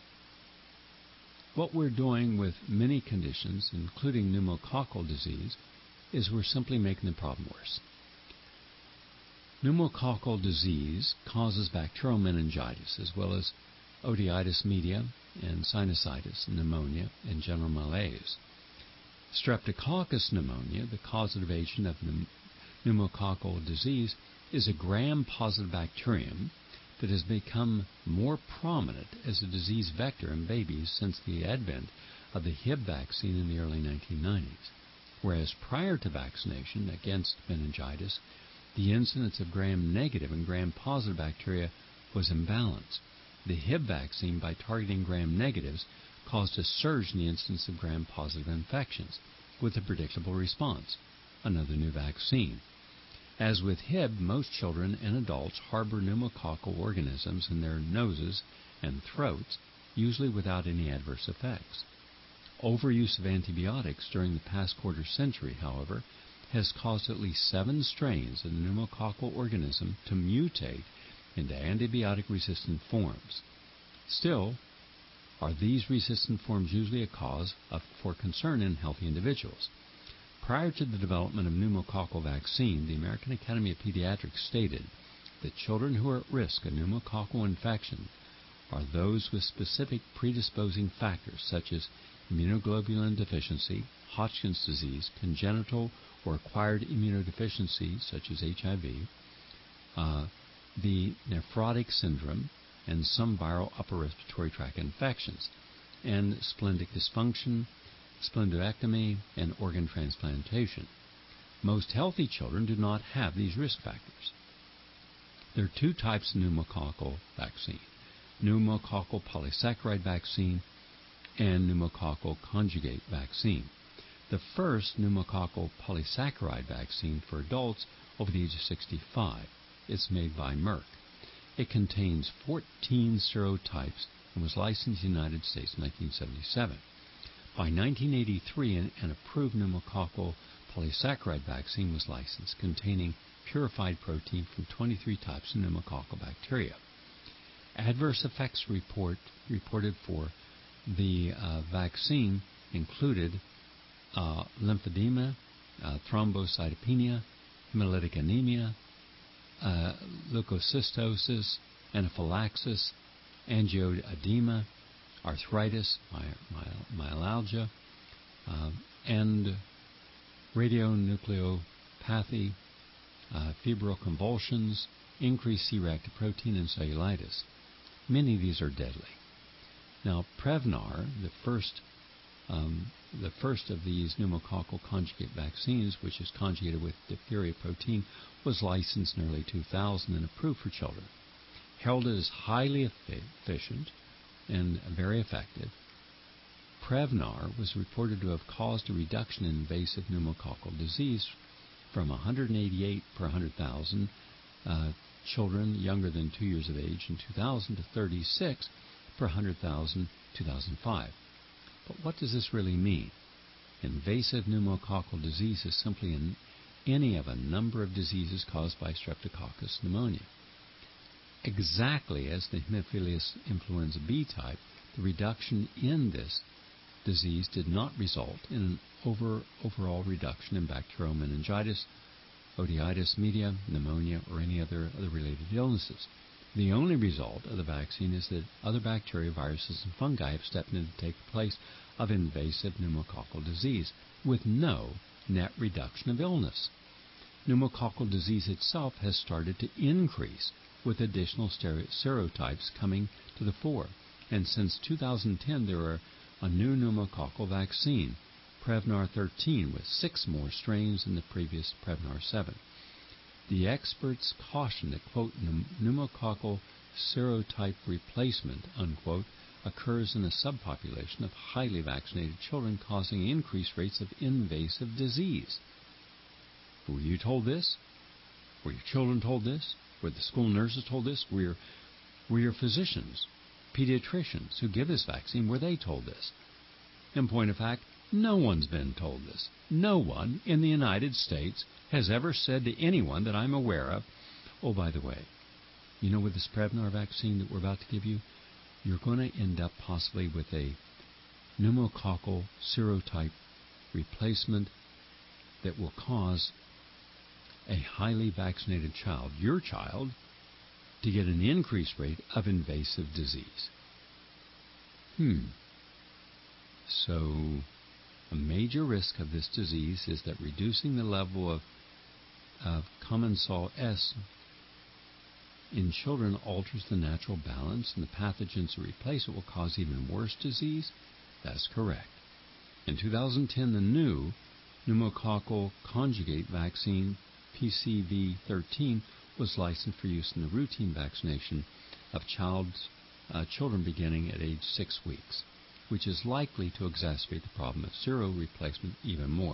what we're doing with many conditions, including pneumococcal disease, is we're simply making the problem worse. Pneumococcal disease causes bacterial meningitis, as well as otitis media and sinusitis, pneumonia, and general malaise. Streptococcus pneumonia, the causative agent of pneumococcal disease, is a gram-positive bacterium that has become more prominent as a disease vector in babies since the advent of the Hib vaccine in the early nineteen nineties. Whereas prior to vaccination against meningitis, the incidence of gram-negative and gram-positive bacteria was imbalanced. The Hib vaccine, by targeting gram-negatives, caused a surge in the incidence of gram-positive infections, with a predictable response, another new vaccine. As with Hib, most children and adults harbor pneumococcal organisms in their noses and throats, usually without any adverse effects. Overuse of antibiotics during the past quarter century, however, has caused at least seven strains of the pneumococcal organism to mutate into antibiotic-resistant forms. Still, are these resistant forms usually a cause of, for concern in healthy individuals? Prior to the development of pneumococcal vaccine, the American Academy of Pediatrics stated that children who are at risk of pneumococcal infection are those with specific predisposing factors such as immunoglobulin deficiency, Hodgkin's disease, congenital or acquired immunodeficiency such as H I V, uh, the nephrotic syndrome, and some viral upper respiratory tract infections, and splendic dysfunction, splenectomy, and organ transplantation. Most healthy children do not have these risk factors. There are two types of pneumococcal vaccine: pneumococcal polysaccharide vaccine and pneumococcal conjugate vaccine. The first, pneumococcal polysaccharide vaccine for adults over the age of sixty-five, is made by Merck. It contains fourteen serotypes and was licensed in the United States in nineteen seventy-seven. By nineteen eighty-three, an, an approved pneumococcal polysaccharide vaccine was licensed, containing purified protein from twenty-three types of pneumococcal bacteria. Adverse effects report, reported for the uh, vaccine included uh, lymphedema, uh, thrombocytopenia, hemolytic anemia, uh, leukocytosis, anaphylaxis, angioedema, arthritis, my, my, myalgia, uh, and radionucleopathy, uh, febrile convulsions, increased C-reactive protein, and cellulitis. Many of these are deadly. Now, Prevnar, the first, um, the first of these pneumococcal conjugate vaccines, which is conjugated with diphtheria protein, was licensed in early two thousand and approved for children. Heralded as highly efficient and very effective, Prevnar was reported to have caused a reduction in invasive pneumococcal disease from one hundred eighty-eight per one hundred thousand uh, children younger than two years of age in two thousand to thirty-six per one hundred thousand in two thousand five. But what does this really mean? Invasive pneumococcal disease is simply an, any of a number of diseases caused by Streptococcus pneumoniae. Exactly as the Haemophilus influenza B type, the reduction in this disease did not result in an over, overall reduction in bacterial meningitis, otitis media, pneumonia, or any other, other related illnesses. The only result of the vaccine is that other bacteria, viruses, and fungi have stepped in to take the place of invasive pneumococcal disease, with no net reduction of illness. Pneumococcal disease itself has started to increase, with additional serotypes coming to the fore. And since two thousand ten, there are a new pneumococcal vaccine, Prevnar thirteen, with six more strains than the previous Prevnar seven. The experts caution that, quote, pneumococcal serotype replacement, unquote, occurs in a subpopulation of highly vaccinated children, causing increased rates of invasive disease. Were you told this? Were your children told this? Were the school nurses told this? Were your, were your physicians, pediatricians who give this vaccine, were they told this? In point of fact, no one's been told this. No one in the United States has ever said to anyone that I'm aware of, oh, by the way, you know, with this Prevnar vaccine that we're about to give you, you're going to end up possibly with a pneumococcal serotype replacement that will cause a highly vaccinated child, your child, to get an increased rate of invasive disease. Hmm. So, a major risk of this disease is that reducing the level of, of commensal S in children alters the natural balance, and the pathogens that replace it will cause even worse disease? That's correct. In two thousand ten, the new pneumococcal conjugate vaccine, P C V thirteen, was licensed for use in the routine vaccination of child's, uh, children beginning at age six weeks, which is likely to exacerbate the problem of sero replacement even more.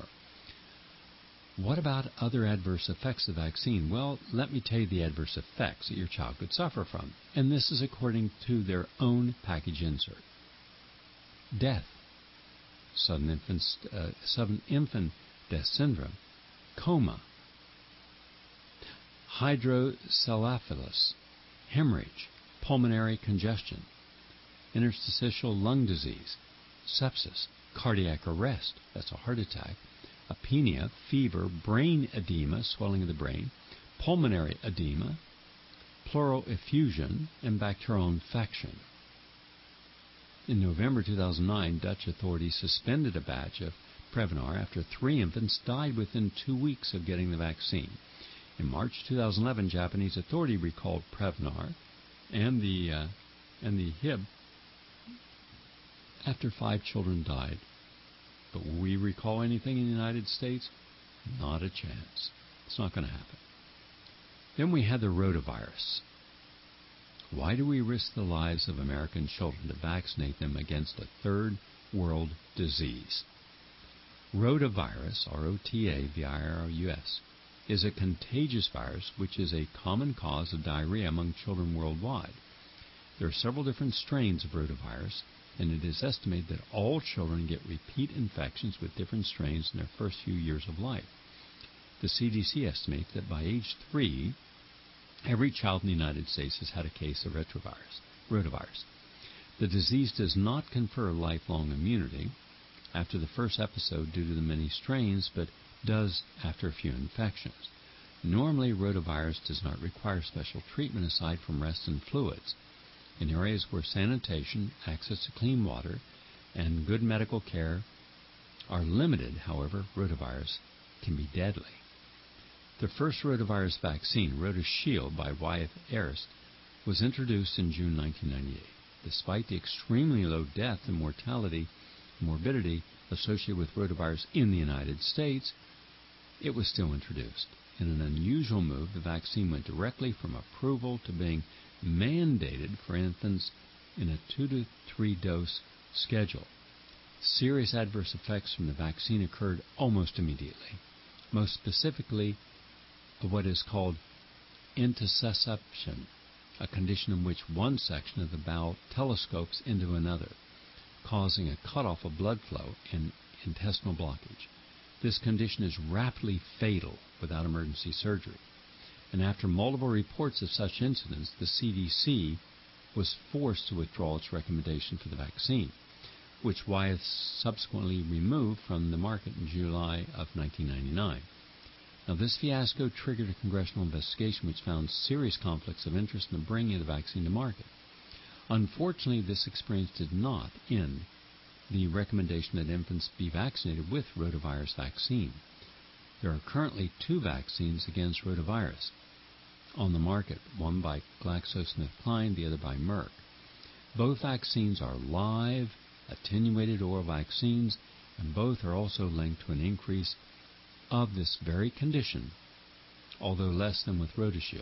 What about other adverse effects of the vaccine? Well, let me tell you the adverse effects that your child could suffer from, and this is according to their own package insert. Death, sudden infant, uh, sudden infant death syndrome, coma, hydrocephalus, hemorrhage, pulmonary congestion, interstitial lung disease, sepsis, cardiac arrest, that's a heart attack, apnea, fever, brain edema, swelling of the brain, pulmonary edema, pleural effusion, and bacterial infection. In November two thousand nine, Dutch authorities suspended a batch of Prevnar after three infants died within two weeks of getting the vaccine. In March two thousand eleven, Japanese authority recalled Prevnar and the uh, and the Hib after five children died. But will we recall anything in the United States? Not a chance. It's not going to happen. Then we had the rotavirus. Why do we risk the lives of American children to vaccinate them against a third world disease? Rotavirus, R O T A V I R U S, is a contagious virus which is a common cause of diarrhea among children worldwide. There are several different strains of rotavirus, and it is estimated that all children get repeat infections with different strains in their first few years of life. The C D C estimates that by age three, every child in the United States has had a case of retrovirus, rotavirus. The disease does not confer lifelong immunity after the first episode due to the many strains, but does after a few infections. Normally, rotavirus does not require special treatment aside from rest and fluids. In areas where sanitation, access to clean water, and good medical care are limited, however, rotavirus can be deadly. The first rotavirus vaccine, RotaShield by Wyeth Ayres, was introduced in June nineteen ninety-eight. Despite the extremely low death and mortality and morbidity associated with rotavirus in the United States, it was still introduced. In an unusual move, the vaccine went directly from approval to being mandated for infants in a two to three dose schedule. Serious adverse effects from the vaccine occurred almost immediately, most specifically what is called intussusception, a condition in which one section of the bowel telescopes into another, causing a cutoff of blood flow and intestinal blockage. This condition is rapidly fatal without emergency surgery. And after multiple reports of such incidents, the C D C was forced to withdraw its recommendation for the vaccine, which Wyeth subsequently removed from the market in July of nineteen ninety-nine. Now, this fiasco triggered a congressional investigation which found serious conflicts of interest in the bringing of the vaccine to market. Unfortunately, this experience did not end the recommendation that infants be vaccinated with rotavirus vaccine. There are currently two vaccines against rotavirus on the market, one by GlaxoSmithKline, the other by Merck. Both vaccines are live, attenuated oral vaccines, and both are also linked to an increase of this very condition, although less than with RotaShield.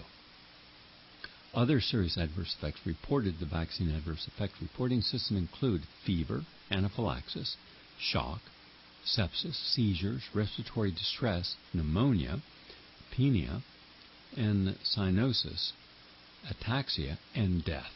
Other serious adverse effects reported the vaccine adverse effect reporting system include fever, anaphylaxis, shock, sepsis, seizures, respiratory distress, pneumonia, apnea, and cyanosis, ataxia, and death.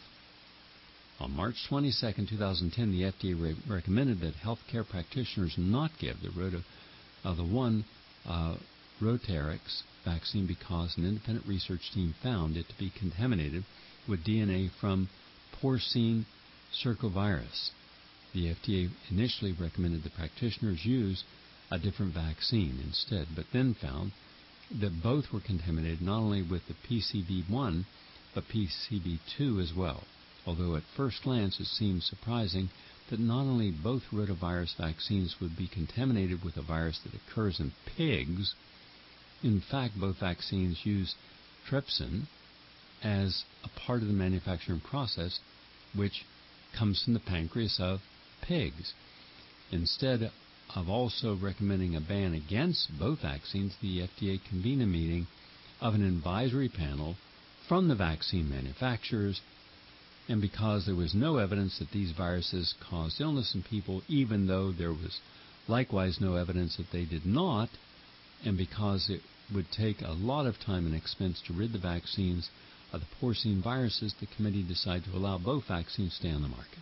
On March twenty-second, twenty ten, the F D A re- recommended that healthcare practitioners not give the Rota, uh, the one uh, Rotarix vaccine because an independent research team found it to be contaminated with D N A from porcine circovirus. The F D A initially recommended the practitioners use a different vaccine instead, but then found that both were contaminated not only with the P C V one, but P C V two as well. Although at first glance it seems surprising that not only both rotavirus vaccines would be contaminated with a virus that occurs in pigs. In fact, both vaccines use trypsin as a part of the manufacturing process, which comes from the pancreas of pigs. Instead of also recommending a ban against both vaccines, the F D A convened a meeting of an advisory panel from the vaccine manufacturers, and because there was no evidence that these viruses caused illness in people, even though there was likewise no evidence that they did not, and because it would take a lot of time and expense to rid the vaccines of the porcine viruses, the committee decided to allow both vaccines to stay on the market.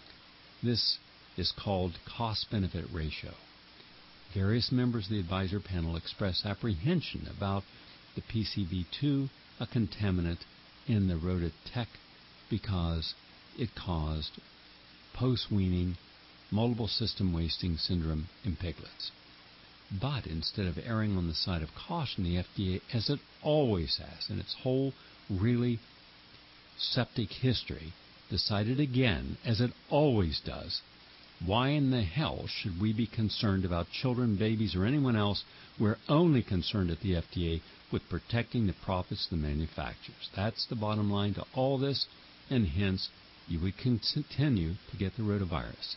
This is called cost-benefit ratio. Various members of the advisor panel expressed apprehension about the P C V two, a contaminant in the Rotatec, because it caused post-weaning multiple system wasting syndrome in piglets. But instead of erring on the side of caution, the F D A, as it always has in its whole really septic history, decided again, as it always does, why in the hell should we be concerned about children, babies, or anyone else? We're only concerned at the F D A with protecting the profits of the manufacturers. That's the bottom line to all this, and hence you would continue to get the rotavirus.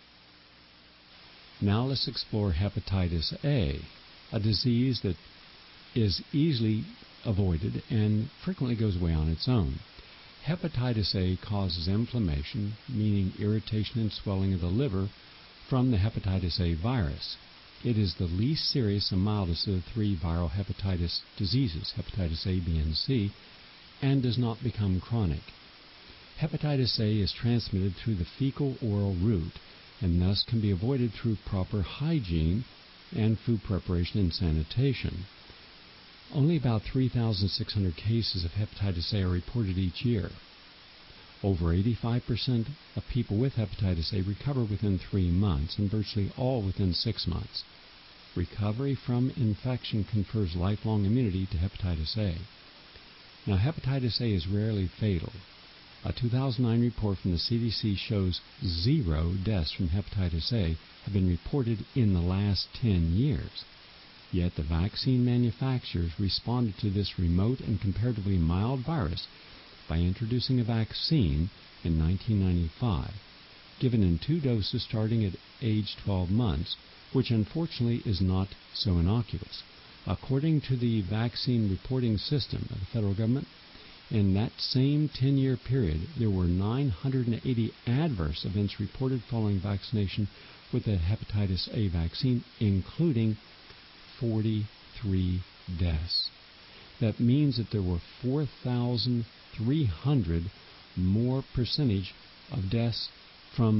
Now let's explore hepatitis A, a disease that is easily avoided and frequently goes away on its own. Hepatitis A causes inflammation, meaning irritation and swelling of the liver, from the hepatitis A virus. It is the least serious and mildest of the three viral hepatitis diseases, hepatitis A, B, and C, and does not become chronic. Hepatitis A is transmitted through the fecal-oral route and thus can be avoided through proper hygiene and food preparation and sanitation. Only about three thousand six hundred cases of hepatitis A are reported each year. Over eighty-five percent of people with hepatitis A recover within three months, and virtually all within six months. Recovery from infection confers lifelong immunity to hepatitis A. Now, hepatitis A is rarely fatal. A two thousand nine report from the C D C shows zero deaths from hepatitis A have been reported in the last ten years. Yet the vaccine manufacturers responded to this remote and comparatively mild virus by introducing a vaccine in nineteen ninety-five, given in two doses starting at age twelve months, which unfortunately is not so innocuous. According to the vaccine reporting system of the federal government, in that same ten-year period, there were nine hundred eighty adverse events reported following vaccination with the hepatitis A vaccine, including forty-three deaths. That means that there were four thousand three hundred more percentage of deaths from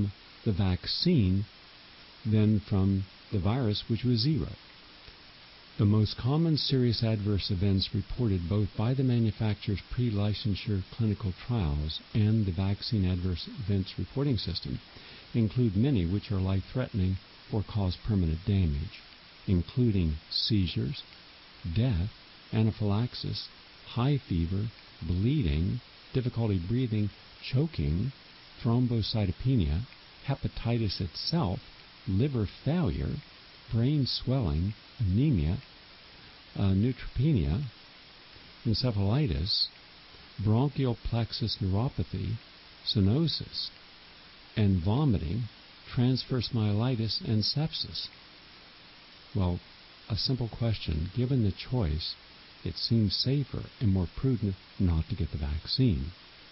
the vaccine than from the virus, which was zero. The most common serious adverse events reported both by the manufacturer's pre-licensure clinical trials and the vaccine adverse events reporting system include many which are life-threatening or cause permanent damage, including seizures, death, anaphylaxis, high fever, bleeding, difficulty breathing, choking, thrombocytopenia, hepatitis itself, liver failure, brain swelling, anemia, uh, neutropenia, encephalitis, bronchial plexus neuropathy, cyanosis, and vomiting, transverse myelitis, and sepsis. Well, a simple question. Given the choice, it seems safer and more prudent not to get the vaccine.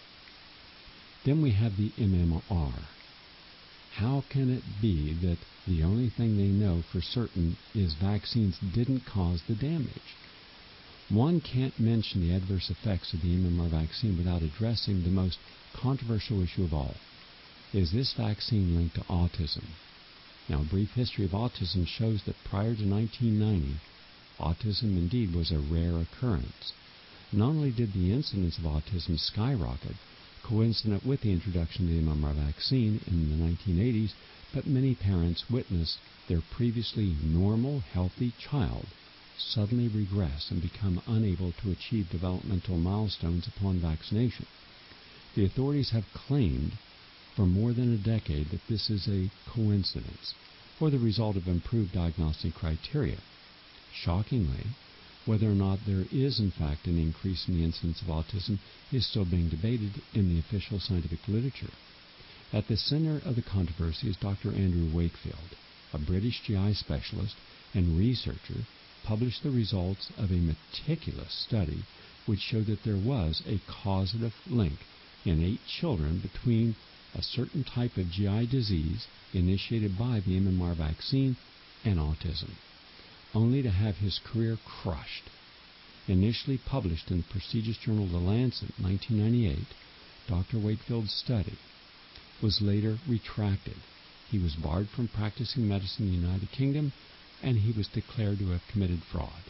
Then we have the M M R. How can it be that the only thing they know for certain is vaccines didn't cause the damage? One can't mention the adverse effects of the M M R vaccine without addressing the most controversial issue of all. Is this vaccine linked to autism? Now, a brief history of autism shows that prior to nineteen ninety, autism indeed was a rare occurrence. Not only did the incidence of autism skyrocket, coincident with the introduction of the M M R vaccine in the nineteen eighties, but many parents witnessed their previously normal, healthy child suddenly regress and become unable to achieve developmental milestones upon vaccination. The authorities have claimed for more than a decade that this is a coincidence or the result of improved diagnostic criteria. Shockingly, whether or not there is in fact an increase in the incidence of autism is still being debated in the official scientific literature. At the center of the controversy is Doctor Andrew Wakefield, a British G I specialist and researcher, published the results of a meticulous study which showed that there was a causative link in eight children between a certain type of G I disease initiated by the M M R vaccine and autism, only to have his career crushed. Initially published in the prestigious journal The Lancet in nineteen ninety-eight, Doctor Wakefield's study was later retracted. He was barred from practicing medicine in the United Kingdom, and he was declared to have committed fraud.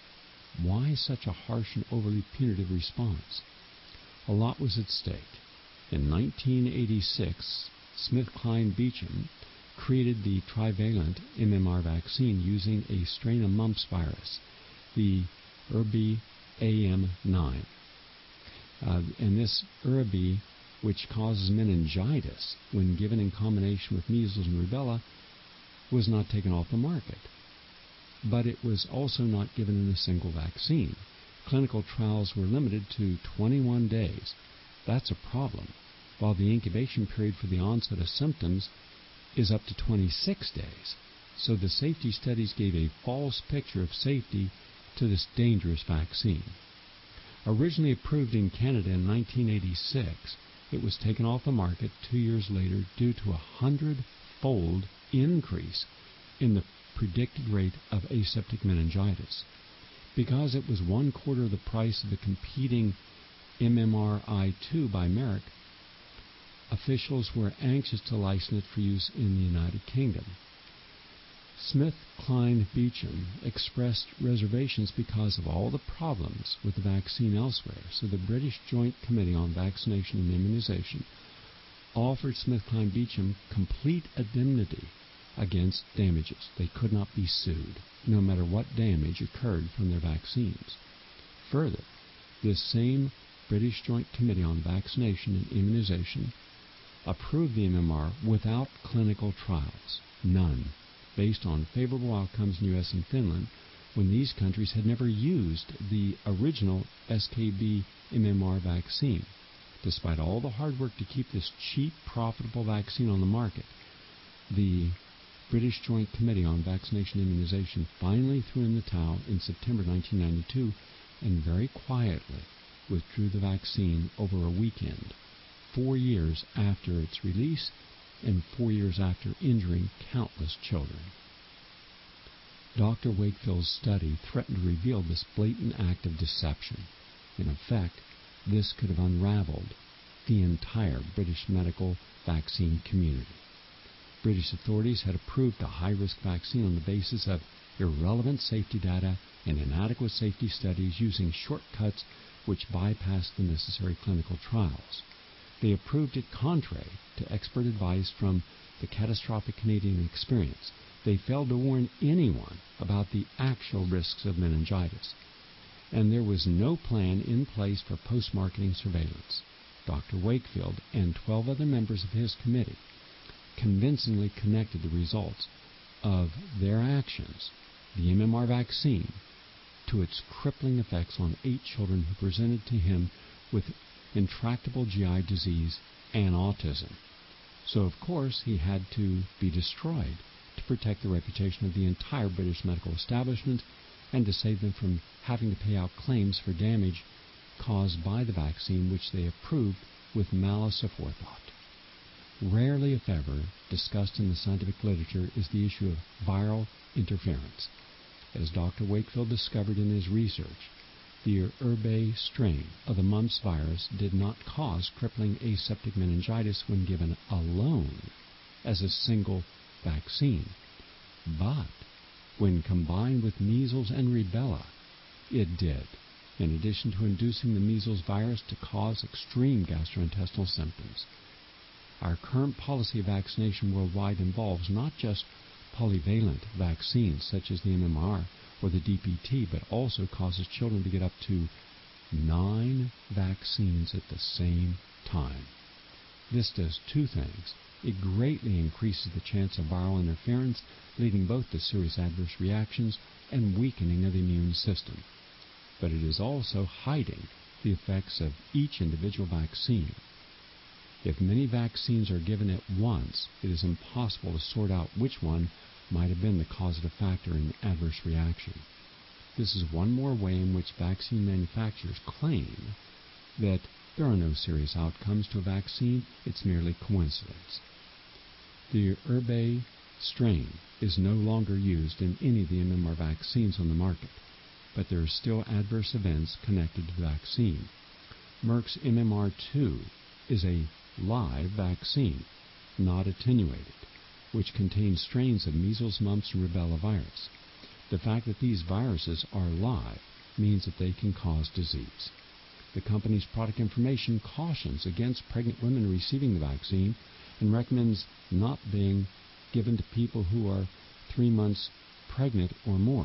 Why such a harsh and overly punitive response? A lot was at stake. In nineteen eighty-six, SmithKline Beecham created the trivalent M M R vaccine using a strain of mumps virus, the R B A M nine. Uh, and this R B, which causes meningitis when given in combination with measles and rubella, was not taken off the market. But it was also not given in a single vaccine. Clinical trials were limited to twenty-one days. That's a problem, while the incubation period for the onset of symptoms is up to twenty-six days. So the safety studies gave a false picture of safety to this dangerous vaccine. Originally approved in Canada in nineteen eighty-six, it was taken off the market two years later due to a hundred-fold increase in the predicted rate of aseptic meningitis. Because it was one quarter of the price of the competing M M R I two by Merck, officials were anxious to license it for use in the United Kingdom. SmithKline Beecham expressed reservations because of all the problems with the vaccine elsewhere, so the British Joint Committee on Vaccination and Immunization offered SmithKline Beecham complete indemnity against damages. They could not be sued, no matter what damage occurred from their vaccines. Further, this same British Joint Committee on Vaccination and Immunization approved the M M R without clinical trials, none, based on favorable outcomes in U S and Finland, when these countries had never used the original S K B M M R vaccine. Despite all the hard work to keep this cheap, profitable vaccine on the market, the British Joint Committee on Vaccination and Immunization finally threw in the towel in September nineteen ninety-two and very quietly withdrew the vaccine over a weekend, four years after its release and four years after injuring countless children. Doctor Wakefield's study threatened to reveal this blatant act of deception. In effect, this could have unraveled the entire British medical vaccine community. British authorities had approved a high-risk vaccine on the basis of irrelevant safety data and inadequate safety studies using shortcuts which bypassed the necessary clinical trials. They approved it contrary to expert advice from the catastrophic Canadian experience. They failed to warn anyone about the actual risks of meningitis. And there was no plan in place for post-marketing surveillance. Doctor Wakefield and twelve other members of his committee convincingly connected the results of their actions, the M M R vaccine, to its crippling effects on eight children who presented to him with intractable G I disease and autism. So, of course, he had to be destroyed to protect the reputation of the entire British medical establishment and to save them from having to pay out claims for damage caused by the vaccine which they approved with malice aforethought. Rarely, if ever, discussed in the scientific literature is the issue of viral interference. As Doctor Wakefield discovered in his research, the Ube strain of the mumps virus did not cause crippling aseptic meningitis when given alone as a single vaccine, but when combined with measles and rubella, it did, in addition to inducing the measles virus to cause extreme gastrointestinal symptoms. Our current policy of vaccination worldwide involves not just polyvalent vaccines such as the M M R or the D P T, but also causes children to get up to nine vaccines at the same time. This does two things. It greatly increases the chance of viral interference, leading both to serious adverse reactions and weakening of the immune system. But it is also hiding the effects of each individual vaccine. If many vaccines are given at once, it is impossible to sort out which one might have been the causative factor in the adverse reaction. This is one more way in which vaccine manufacturers claim that there are no serious outcomes to a vaccine, it's merely coincidence. The Ube strain is no longer used in any of the M M R vaccines on the market, but there are still adverse events connected to the vaccine. Merck's M M R two is a live vaccine, not attenuated, which contains strains of measles, mumps, and rubella virus. The fact that these viruses are live means that they can cause disease. The company's product information cautions against pregnant women receiving the vaccine and recommends not being given to people who are three months pregnant or more.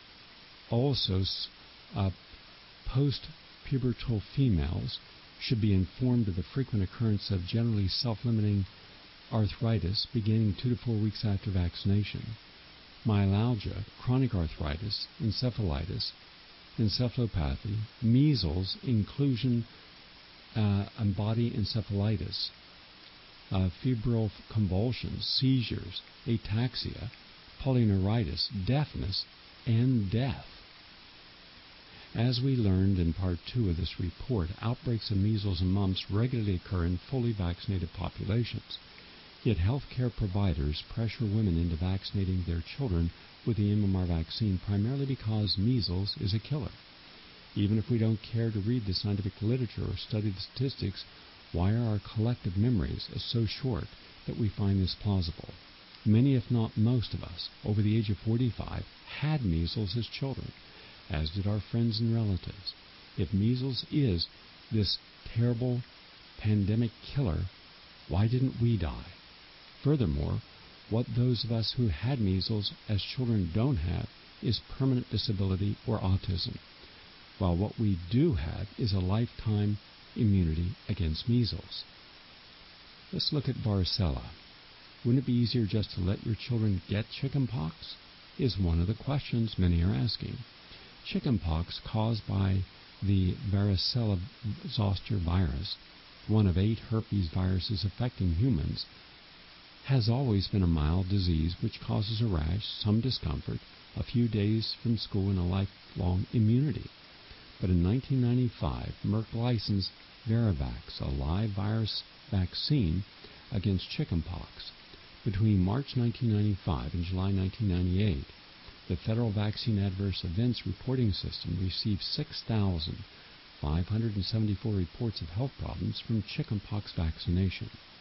Also, uh, post-pubertal females should be informed of the frequent occurrence of generally self-limiting arthritis beginning two to four weeks after vaccination, myalgia, chronic arthritis, encephalitis, encephalopathy, measles, inclusion uh, and body encephalitis, uh, febrile convulsions, seizures, ataxia, polyneuritis, deafness, and death. As we learned in Part two of this report, outbreaks of measles and mumps regularly occur in fully vaccinated populations. Yet healthcare providers pressure women into vaccinating their children with the M M R vaccine primarily because measles is a killer. Even if we don't care to read the scientific literature or study the statistics, why are our collective memories so short that we find this plausible? Many, if not most of us, over the age of forty-five, had measles as children, as did our friends and relatives. If measles is this terrible pandemic killer, why didn't we die? Furthermore, what those of us who had measles as children don't have is permanent disability or autism, while what we do have is a lifetime immunity against measles. Let's look at varicella. Wouldn't it be easier just to let your children get chickenpox? Is one of the questions many are asking. Chickenpox caused by the varicella zoster virus, one of eight herpes viruses affecting humans, has always been a mild disease which causes a rash, some discomfort, a few days from school, and a lifelong immunity. But in nineteen ninety-five, Merck licensed Varivax, a live virus vaccine against chickenpox. Between March nineteen ninety-five and July nineteen ninety-eight, the Federal Vaccine Adverse Events Reporting System received six thousand five hundred seventy-four reports of health problems from chickenpox vaccination.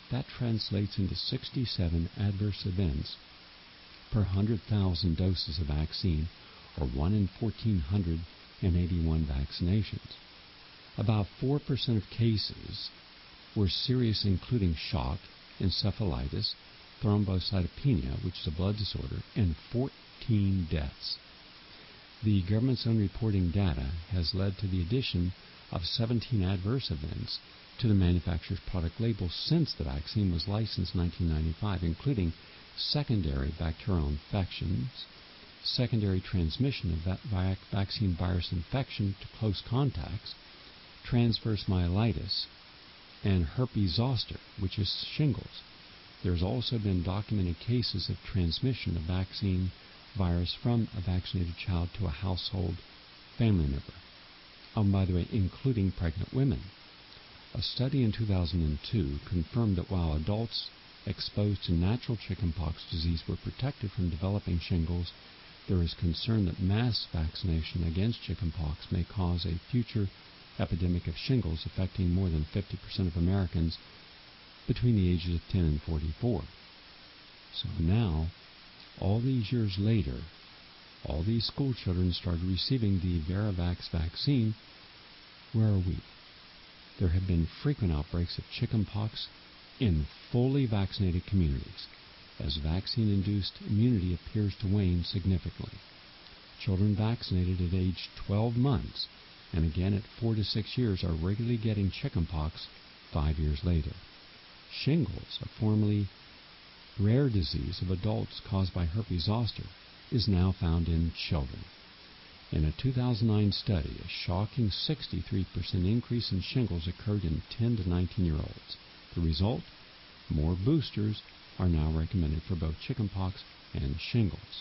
That translates into sixty-seven adverse events per one hundred thousand doses of vaccine, or one in one thousand four hundred eighty-one vaccinations. About four percent of cases were serious, including shock, encephalitis, thrombocytopenia, which is a blood disorder, and fourteen deaths. The government's own reporting data has led to the addition of seventeen adverse events to the manufacturer's product label since the vaccine was licensed in nineteen ninety-five, including secondary bacterial infections, secondary transmission of va- vaccine virus infection to close contacts, transverse myelitis, and herpes zoster, which is shingles. There's also been documented cases of transmission of vaccine virus from a vaccinated child to a household family member. Oh, by the way, including pregnant women. A study in two thousand two confirmed that while adults exposed to natural chickenpox disease were protected from developing shingles, there is concern that mass vaccination against chickenpox may cause a future epidemic of shingles affecting more than fifty percent of Americans between the ages of ten and forty-four. So now, all these years later, all these school children started receiving the VeriVax vaccine. Where are we? There have been frequent outbreaks of chickenpox in fully vaccinated communities, as vaccine-induced immunity appears to wane significantly. Children vaccinated at age twelve months and again at four to six years are regularly getting chickenpox five years later. Shingles, a formerly rare disease of adults caused by herpes zoster, is now found in children. In a two thousand nine study, a shocking sixty-three percent increase in shingles occurred in ten to nineteen-year-olds. The result? More boosters are now recommended for both chickenpox and shingles.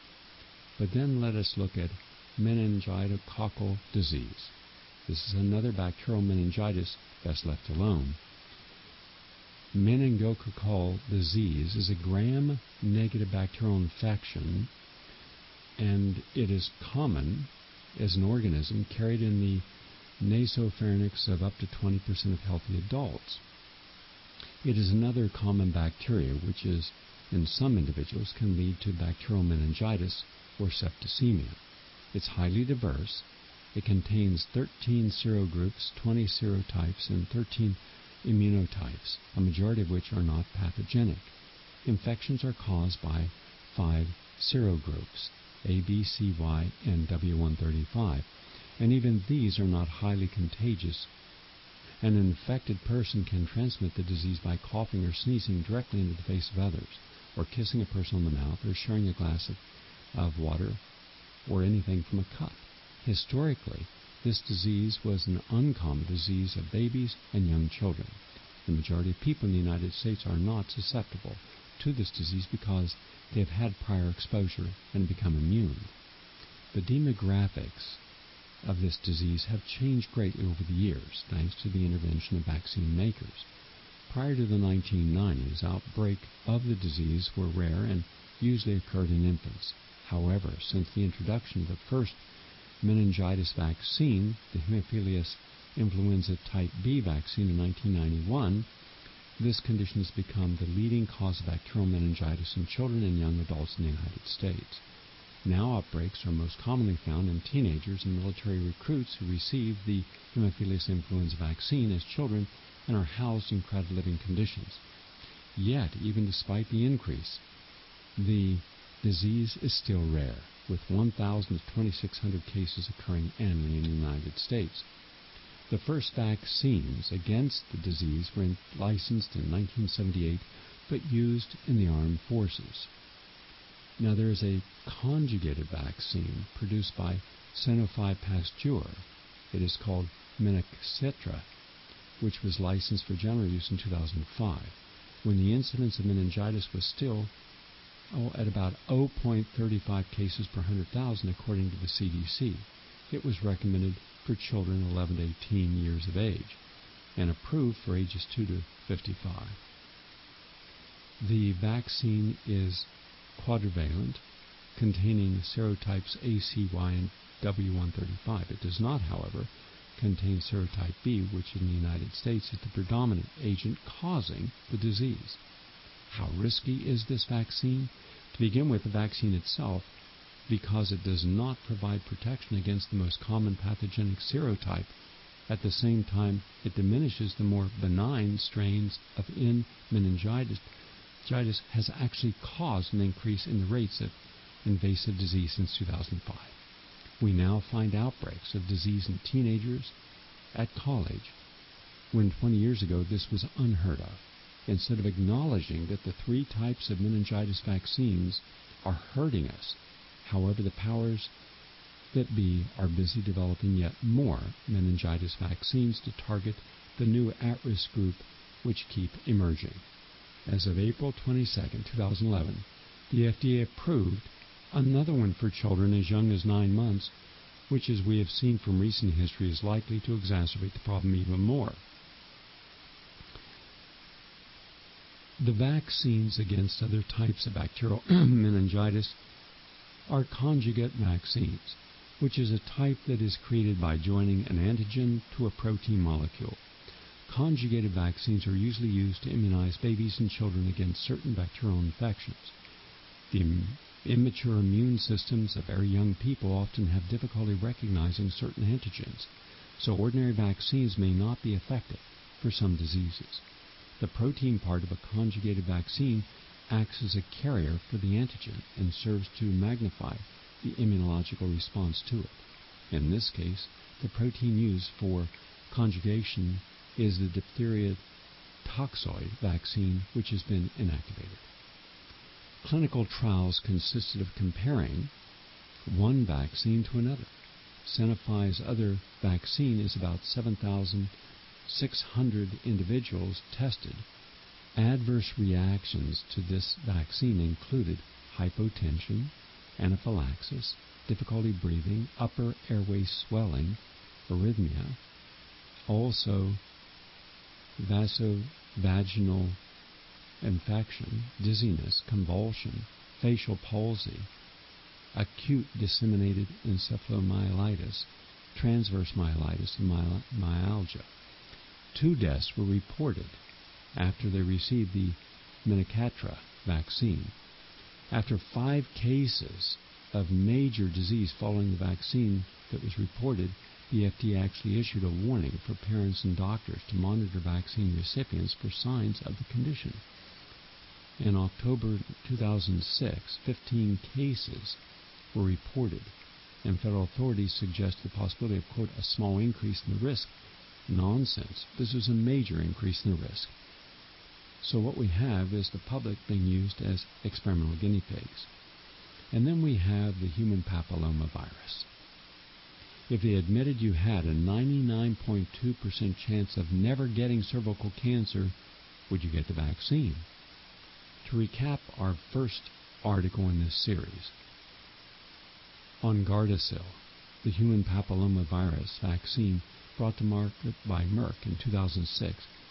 But then let us look at meningococcal disease. This is another bacterial meningitis best left alone. Meningococcal disease is a gram-negative bacterial infection, and it is common as an organism carried in the nasopharynx of up to twenty percent of healthy adults. It is another common bacteria which is, in some individuals, can lead to bacterial meningitis or septicemia. It's highly diverse. It contains thirteen serogroups, twenty serotypes, and thirteen immunotypes, a majority of which are not pathogenic. Infections are caused by five serogroups, A, B, C, Y, and W one thirty-five, and even these are not highly contagious. An infected person can transmit the disease by coughing or sneezing directly into the face of others, or kissing a person on the mouth, or sharing a glass of, of water, or anything from a cup. Historically, this disease was an uncommon disease of babies and young children. The majority of people in the United States are not susceptible to this disease because they have had prior exposure and become immune. The demographics of this disease have changed greatly over the years, thanks to the intervention of vaccine makers. Prior to the nineteen nineties, outbreak of the disease were rare and usually occurred in infants. However, since the introduction of the first meningitis vaccine, the Haemophilus influenza type B vaccine in nineteen ninety-one, this condition has become the leading cause of bacterial meningitis in children and young adults in the United States. Now outbreaks are most commonly found in teenagers and military recruits who receive the Haemophilus influenza vaccine as children and are housed in crowded living conditions. Yet, even despite the increase, the disease is still rare, with one thousand to twenty-six hundred cases occurring annually in the United States. The first vaccines against the disease were licensed in nineteen seventy-eight, but used in the armed forces. Now, there is a conjugated vaccine produced by Sanofi Pasteur. It is called Menexetra, which was licensed for general use in two thousand five, when the incidence of meningitis was still oh, at about zero point three five cases per one hundred thousand, according to the C D C. It was recommended for children eleven to eighteen years of age and approved for ages two to fifty-five. The vaccine is quadrivalent, containing serotypes A, C, Y, and W one thirty-five. It does not, however, contains serotype B, which in the United States is the predominant agent causing the disease. How risky is this vaccine? To begin with, the vaccine itself, because it does not provide protection against the most common pathogenic serotype, at the same time it diminishes the more benign strains of N. meningitis, has actually caused an increase in the rates of invasive disease since two thousand five. We now find outbreaks of disease in teenagers at college, when twenty years ago this was unheard of. Instead of acknowledging that the three types of meningitis vaccines are hurting us, however, the powers that be are busy developing yet more meningitis vaccines to target the new at-risk group which keep emerging. As of April twenty-second, two thousand eleven, the F D A approved another one for children as young as nine months, which, as we have seen from recent history, is likely to exacerbate the problem even more. The vaccines against other types of bacterial meningitis are conjugate vaccines, which is a type that is created by joining an antigen to a protein molecule. Conjugated vaccines are usually used to immunize babies and children against certain bacterial infections. The immature immune systems of very young people often have difficulty recognizing certain antigens, so ordinary vaccines may not be effective for some diseases. The protein part of a conjugated vaccine acts as a carrier for the antigen and serves to magnify the immunological response to it. In this case, the protein used for conjugation is the diphtheria toxoid vaccine, which has been inactivated. Clinical trials consisted of comparing one vaccine to another. Sanofi's other vaccine is about seven thousand six hundred individuals tested. Adverse reactions to this vaccine included hypotension, anaphylaxis, difficulty breathing, upper airway swelling, arrhythmia, also vasovaginal infection, dizziness, convulsion, facial palsy, acute disseminated encephalomyelitis, transverse myelitis, and my- myalgia. Two deaths were reported after they received the Menacatra vaccine. After five cases of major disease following the vaccine that was reported, the F D A actually issued a warning for parents and doctors to monitor vaccine recipients for signs of the condition. In October two thousand six, fifteen cases were reported, and federal authorities suggested the possibility of, quote, a small increase in the risk. Nonsense. This was a major increase in the risk. So what we have is the public being used as experimental guinea pigs. And then we have the human papillomavirus. If they admitted you had a ninety-nine point two percent chance of never getting cervical cancer, would you get the vaccine? To recap our first article in this series, on Gardasil, the human papillomavirus vaccine brought to market by Merck in two thousand six,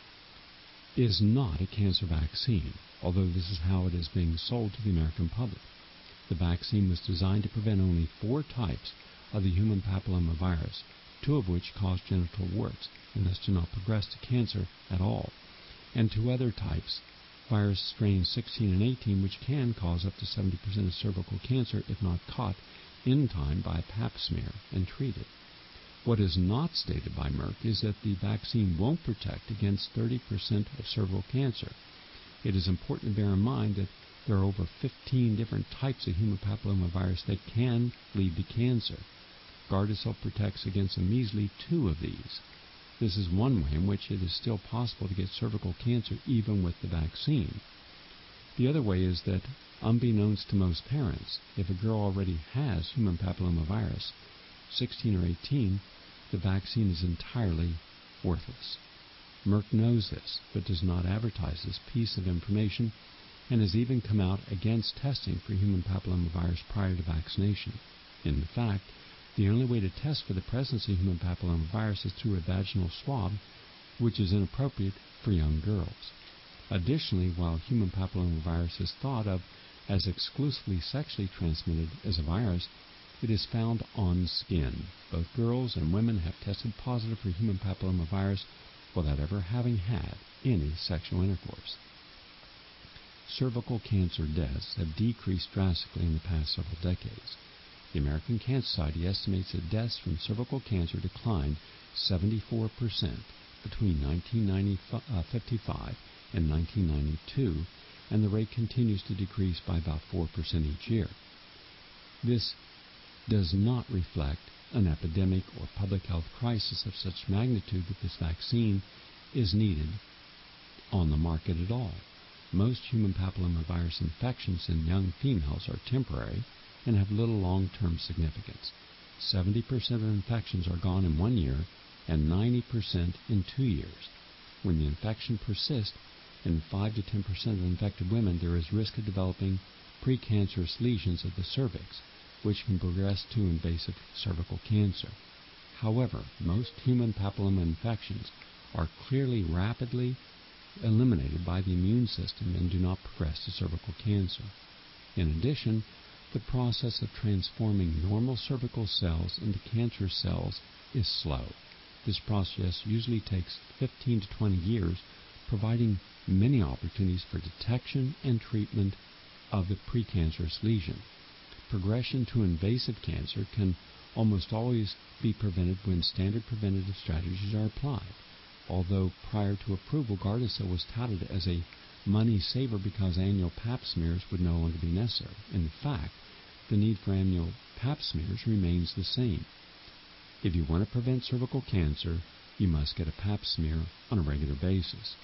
is not a cancer vaccine, although this is how it is being sold to the American public. The vaccine was designed to prevent only four types of the human papillomavirus, two of which cause genital warts, and thus do not progress to cancer at all, and two other types, virus strains sixteen and eighteen, which can cause up to seventy percent of cervical cancer if not caught in time by a pap smear and treated. What is not stated by Merck is that the vaccine won't protect against thirty percent of cervical cancer. It is important to bear in mind that there are over fifteen different types of human papillomavirus that can lead to cancer. Gardasil protects against a measly two of these. This is one way in which it is still possible to get cervical cancer even with the vaccine. The other way is that, unbeknownst to most parents, if a girl already has human papillomavirus, sixteen or eighteen, the vaccine is entirely worthless. Merck knows this, but does not advertise this piece of information, and has even come out against testing for human papillomavirus prior to vaccination. In fact, the only way to test for the presence of human papillomavirus is through a vaginal swab, which is inappropriate for young girls. Additionally, while human papillomavirus is thought of as exclusively sexually transmitted as a virus, It is found on skin. Both girls and women have tested positive for human papillomavirus without ever having had any sexual intercourse. Cervical cancer deaths have decreased drastically in the past several decades. The American Cancer Society estimates that deaths from cervical cancer declined seventy-four percent between nineteen fifty-five and nineteen ninety-two, and the rate continues to decrease by about four percent each year. This does not reflect an epidemic or public health crisis of such magnitude that this vaccine is needed on the market at all. Most human papillomavirus infections in young females are temporary and have little long-term significance. seventy percent of infections are gone in one year and ninety percent in two years. When the infection persists, in five to ten percent of infected women, there is risk of developing precancerous lesions of the cervix, which can progress to invasive cervical cancer. However, most human papilloma infections are clearly rapidly eliminated by the immune system and do not progress to cervical cancer. In addition, the process of transforming normal cervical cells into cancer cells is slow. This process usually takes fifteen to twenty years, providing many opportunities for detection and treatment of the precancerous lesion. Progression to invasive cancer can almost always be prevented when standard preventative strategies are applied. Although prior to approval, Gardasil was touted as a money saver because annual pap smears would no longer be necessary. In fact, the need for annual pap smears remains the same. If you want to prevent cervical cancer, you must get a pap smear on a regular basis.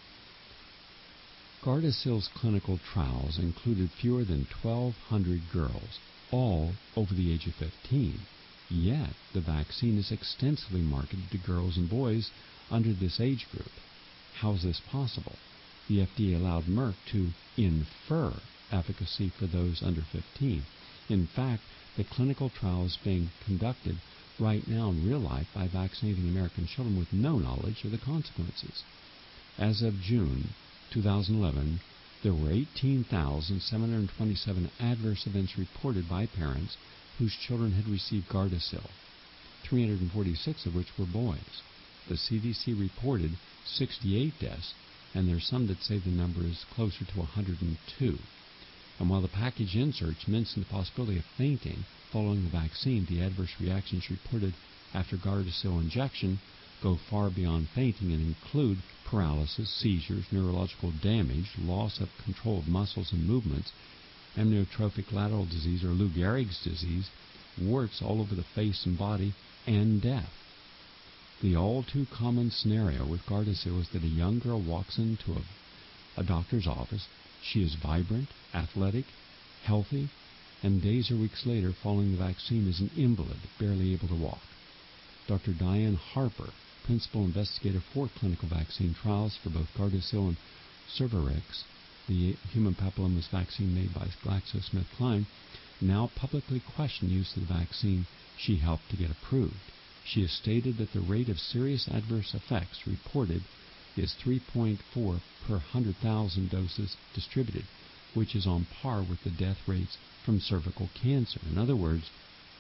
Gardasil's clinical trials included fewer than twelve hundred girls, all over the age of fifteen. Yet, the vaccine is extensively marketed to girls and boys under this age group. How is this possible? The F D A allowed Merck to infer efficacy for those under fifteen. In fact, the clinical trial is being conducted right now in real life by vaccinating American children with no knowledge of the consequences. As of June two thousand eleven, there were eighteen thousand seven hundred twenty-seven adverse events reported by parents whose children had received Gardasil, three hundred forty-six of which were boys. The C D C reported sixty-eight deaths, and there's some that say the number is closer to one hundred two. And while the package inserts mention the possibility of fainting following the vaccine, the adverse reactions reported after Gardasil injection go far beyond fainting and include paralysis, seizures, neurological damage, loss of control of muscles and movements, amyotrophic lateral disease or Lou Gehrig's disease, warts all over the face and body, and death. The all-too-common scenario with Gardasil is that a young girl walks into a, a doctor's office. She is vibrant, athletic, healthy, and days or weeks later, following the vaccine, is an invalid, barely able to walk. Doctor Diane Harper, principal investigator for clinical vaccine trials for both Gardasil and Cervarix, the human papillomavirus vaccine made by GlaxoSmithKline, now publicly questioned use of the vaccine she helped to get approved. She has stated that the rate of serious adverse effects reported is three point four per one hundred thousand doses distributed, which is on par with the death rates from cervical cancer. In other words,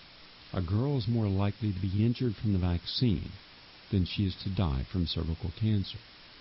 a girl is more likely to be injured from the vaccine than she is to die from cervical cancer.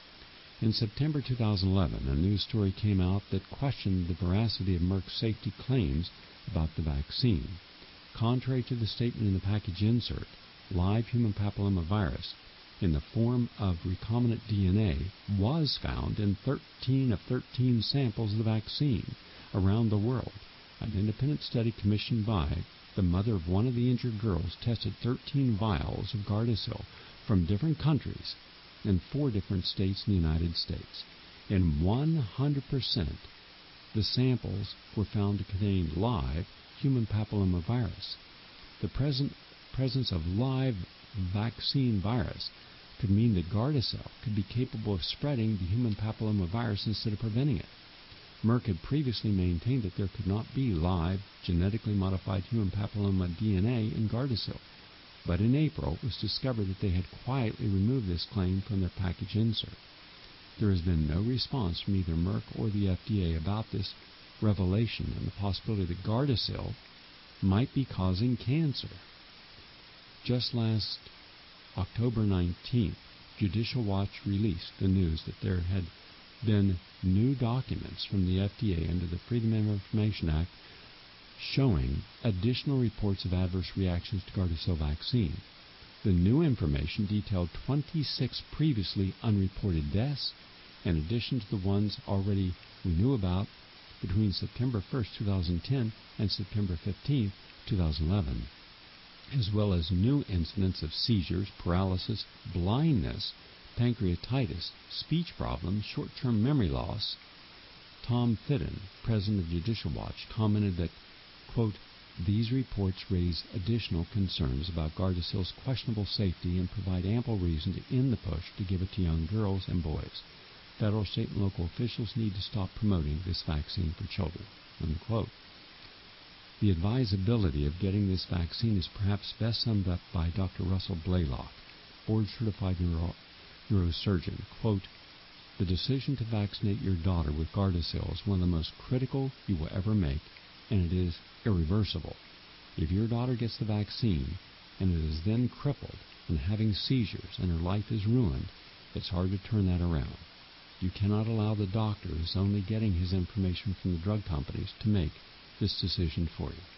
In September two thousand eleven, a news story came out that questioned the veracity of Merck's safety claims about the vaccine. Contrary to the statement in the package insert, live human papillomavirus in the form of recombinant D N A was found in thirteen of thirteen samples of the vaccine around the world. An independent study commissioned by the mother of one of the injured girls tested thirteen vials of Gardasil from different countries in four different states in the United States. In one hundred percent, the samples were found to contain live human papillomavirus. The present presence of live vaccine virus could mean that Gardasil could be capable of spreading the human papillomavirus instead of preventing it. Merck had previously maintained that there could not be live, genetically modified human papilloma D N A in Gardasil, but in April it was discovered that they had quietly removed this claim from their package insert. There has been no response from either Merck or the F D A about this revelation and the possibility that Gardasil might be causing cancer. Just last October nineteenth, Judicial Watch released the news that there had been new documents from the F D A under the Freedom of Information Act showing additional reports of adverse reactions to Gardasil vaccine. The new information detailed twenty-six previously unreported deaths, in addition to the ones already we knew about between September first, two thousand ten and September fifteenth, two thousand eleven, as well as new incidents of seizures, paralysis, blindness, pancreatitis, speech problems, short-term memory loss. Tom Fitton, president of Judicial Watch, commented that, quote, "These reports raise additional concerns about Gardasil's questionable safety and provide ample reason to end the push to give it to young girls and boys. Federal, state, and local officials need to stop promoting this vaccine for children," unquote. The advisability of getting this vaccine is perhaps best summed up by Doctor Russell Blaylock, board-certified neuro- neurosurgeon. Quote, "The decision to vaccinate your daughter with Gardasil is one of the most critical you will ever make, and it is irreversible. If your daughter gets the vaccine and it is then crippled and having seizures and her life is ruined, it's hard to turn that around. You cannot allow the doctor who's only getting his information from the drug companies to make this decision for you."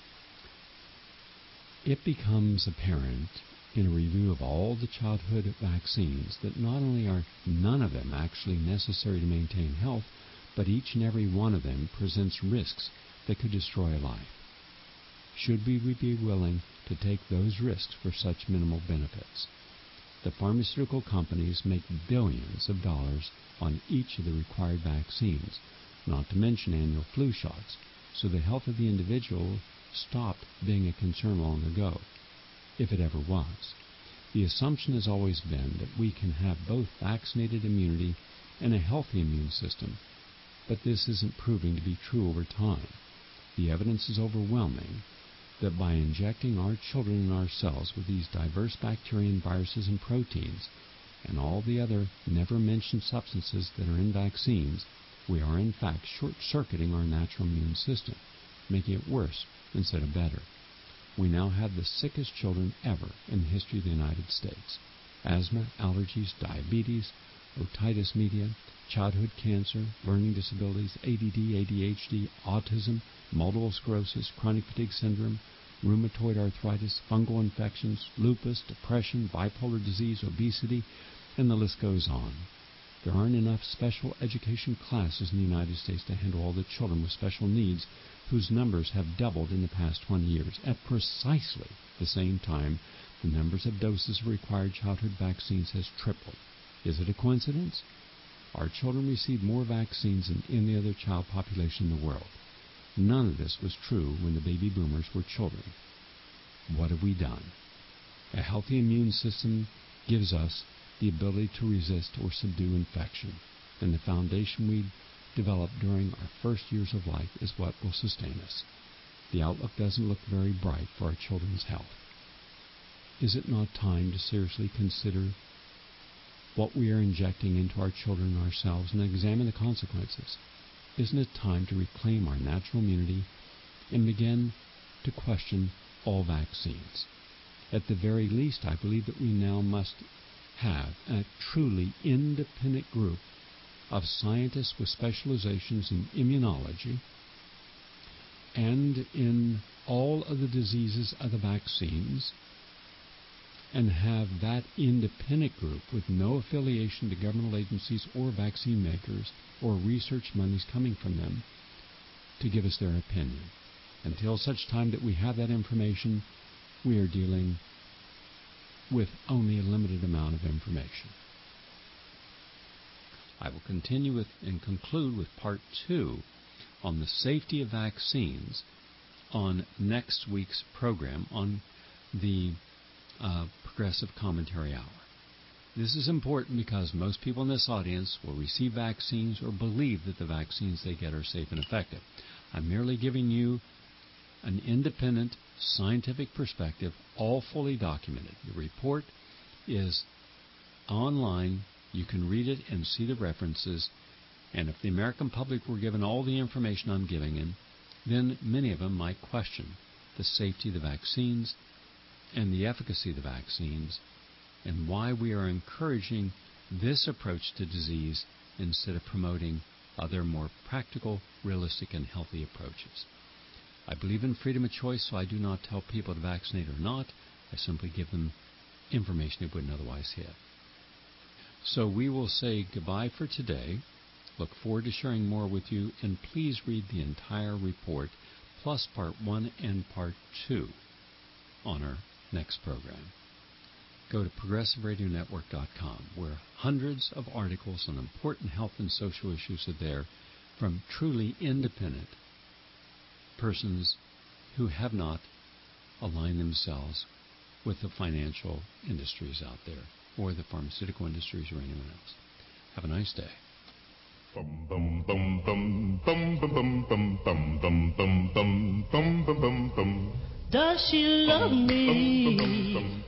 It becomes apparent in a review of all the childhood vaccines that not only are none of them actually necessary to maintain health, but each and every one of them presents risks that could destroy a life. Should we be willing to take those risks for such minimal benefits? The pharmaceutical companies make billions of dollars on each of the required vaccines, not to mention annual flu shots, so the health of the individual stopped being a concern long ago, if it ever was. The assumption has always been that we can have both vaccinated immunity and a healthy immune system, but this isn't proving to be true over time. The evidence is overwhelming that by injecting our children and ourselves with these diverse bacteria and viruses and proteins and all the other never-mentioned substances that are in vaccines, we are in fact short-circuiting our natural immune system, making it worse instead of better. We now have the sickest children ever in the history of the United States. Asthma, allergies, diabetes, otitis media, childhood cancer, learning disabilities, A D D, A D H D, autism, multiple sclerosis, chronic fatigue syndrome, rheumatoid arthritis, fungal infections, lupus, depression, bipolar disease, obesity, and the list goes on. There aren't enough special education classes in the United States to handle all the children with special needs whose numbers have doubled in the past twenty years. At precisely the same time, the numbers of doses of required childhood vaccines has tripled. Is it a coincidence? Our children receive more vaccines than any other child population in the world. None of this was true when the baby boomers were children. What have we done? A healthy immune system gives us the ability to resist or subdue infection, and the foundation we develop during our first years of life is what will sustain us. The outlook doesn't look very bright for our children's health. Is it not time to seriously consider what we are injecting into our children and ourselves and examine the consequences? Isn't it time to reclaim our natural immunity and begin to question all vaccines? At the very least, I believe that we now must have a truly independent group of scientists with specializations in immunology and in all of the diseases of the vaccines, and have that independent group with no affiliation to governmental agencies or vaccine makers or research monies coming from them to give us their opinion. Until such time that we have that information, we are dealing with only a limited amount of information. I will continue with and conclude with part two on the safety of vaccines on next week's program on the uh, Progressive Commentary Hour. This is important because most people in this audience will receive vaccines or believe that the vaccines they get are safe and effective. I'm merely giving you an independent scientific perspective, all fully documented. The report is online. You can read it and see the references. And if the American public were given all the information I'm giving them, then many of them might question the safety of the vaccines and the efficacy of the vaccines, and why we are encouraging this approach to disease instead of promoting other more practical, realistic, and healthy approaches. I believe in freedom of choice, so I do not tell people to vaccinate or not. I simply give them information they wouldn't otherwise have. So we will say goodbye for today. Look forward to sharing more with you, and please read the entire report, plus Part one and Part two on our next program. Go to progressive radio network dot com, where hundreds of articles on important health and social issues are there from truly independent persons who have not aligned themselves with the financial industries out there, or the pharmaceutical industries, or anyone else. Have a nice day. Bum bum bum bum bum bum bum bum bum bum bum bum bum bum bum. Does she love me?